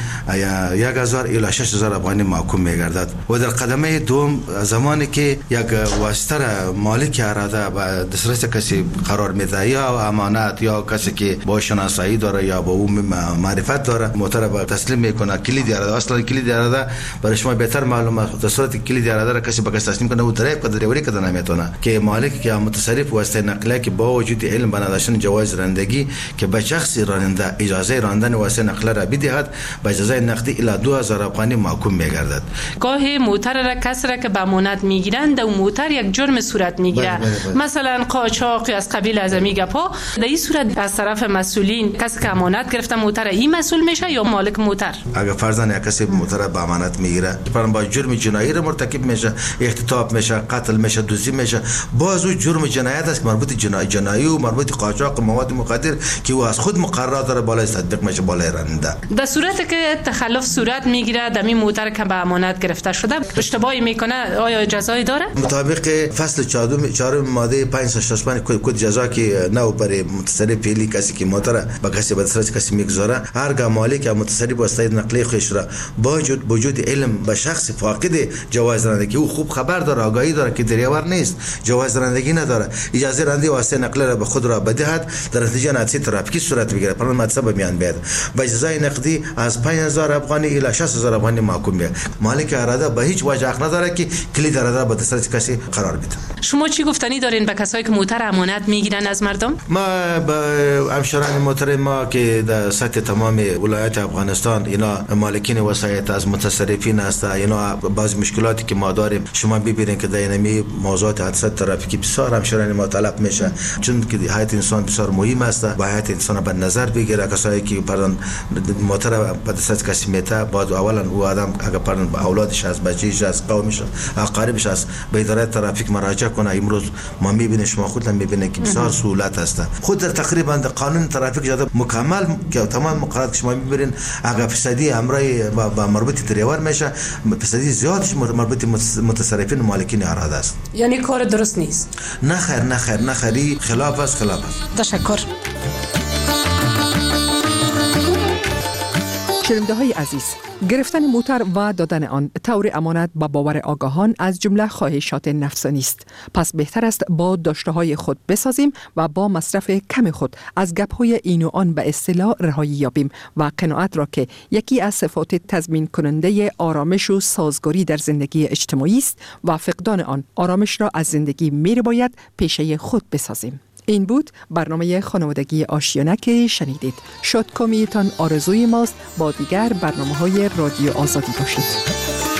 Speaker 12: 1000 الی 6000 افغانی محکوم میگردد. و در قدمه دوم زمانی که یک واسطه مالک اراده به دسترس کسی قرار میده یا امانت یا کسی که با شناسایی داره یا با اون معرفت داره موتر به تسلیم میکنه، کلید اراده اصلا کلید اراده برای شما بهتر معلومه، در صورت کلید اراده را کسی به کسی تسلیم کنه و دریوری کنه نمیتونه که مالک که متصرف واسطه نقلیه که با وجود علم به نداشتن جواز رانندگی که به شخص راننده اجازه راندن واسطه نقل را بدهد به اجازه نقدی الی 2000 افغانی محکوم میگردد.
Speaker 8: گاهی موتر را کسی را که به امانت میگیرند و موتر یک جرم صورت میگیره، مثلا قاچاق از قبیل از میگپا، در این صورت از طرف مسئولین کسی که امانت گرفته موتر این مسئول میشه یا مالک موتر؟
Speaker 12: اگر فرضاً یک کسی موتر به امانت میگیره با جرم جنایی مرتکب میشه، اختطاف میشه، قتل میشه، دزدی میشه، باز او جرم جنایت است مربوط جنایی و مربوط قاچاق مواد مخدر که او از خود مقررات داره بالای تطبیق میشه بالای راننده. در
Speaker 8: صورتی که تخلف صورت میگیره در این موتر که به امانت گرفته شده اشتباهی میکنه، آیا جزایی داره؟
Speaker 12: مطابق فصل 4 ماده 565 کد جزا که نو برای متصرف فعلی کسی که موتر به کسی به دسترس کسی میگذاره، هرگاه مالک یا متصرف واسطه نقلیه خودش را با وجود علم به شخص فاقد جواز رانندگی او خوب خبر داره، آگاهی داره که دریور نیست، جواز رانندگی نداره، اجازه رانندگی واسطه نقل را به خود را بدهد، در نتیجه حادثه ترافیکی صورت بگیره، پران حادثه به میان بیاد با جزای نقدی از 5000 افغانی الی 6000 افغانی محکوم میشه. مالک اراده به هیچ وجه حق نداره که کلید اراده به دسترس کسی قرار بده.
Speaker 8: شما چی گفتنی دارین به کسایی که موتر امانت میگیرن از مردم؟
Speaker 12: ما به همشهران محترم ما که در سطح تمام ولایت افغانستان اینا مالکین وسایت از متصرفین هست، اینا بعض مشکلاتی که ما داریم شما ببینید که در این موضوعات حادثه ترافیکی بسیار همشهران ما طلب میشه، چون که حیات انسان بسیار مهم است و حیات انسان به نظر بگیره. کسایی که پران موتر به دست کسی میته بعد اولا او آدم اگر پران اولادش از بچه‌ش از قومش اقاربش از به اداره ترافیک مراجعه کنه. امروز ما میبینیم، شما خودت میبینید که بسیار سهولت است. خود در تقریبا قانون ترافیک جاده مکمل که تمام مقررات شما میبینید اگر فیصدی امرای با مربوط دریور میشه، فیصدی زیادش مربوط متصرفین و مالکین اراده است.
Speaker 14: یعنی کار درست نیست.
Speaker 12: نه خیر خلاف است.
Speaker 14: تشکر.
Speaker 23: شنونده های عزیز، گرفتن موتر و دادن آن طور امانت به باور آگاهان از جمله خواهشات نفسانی است. پس بهتر است با داشته های خود بسازیم و با مصرف کم خود از گپ های این و آن به اصطلاح رهایی یابیم و قناعت را که یکی از صفات تضمین کننده آرامش و سازگاری در زندگی اجتماعی است و فقدان آن آرامش را از زندگی می باید پیشه خود بسازیم. این بود برنامه خانوادگی آشیانه که شنیدید. شادکامیتان آرزوی ماست. با دیگر برنامه‌های رادیو آزادی باشید.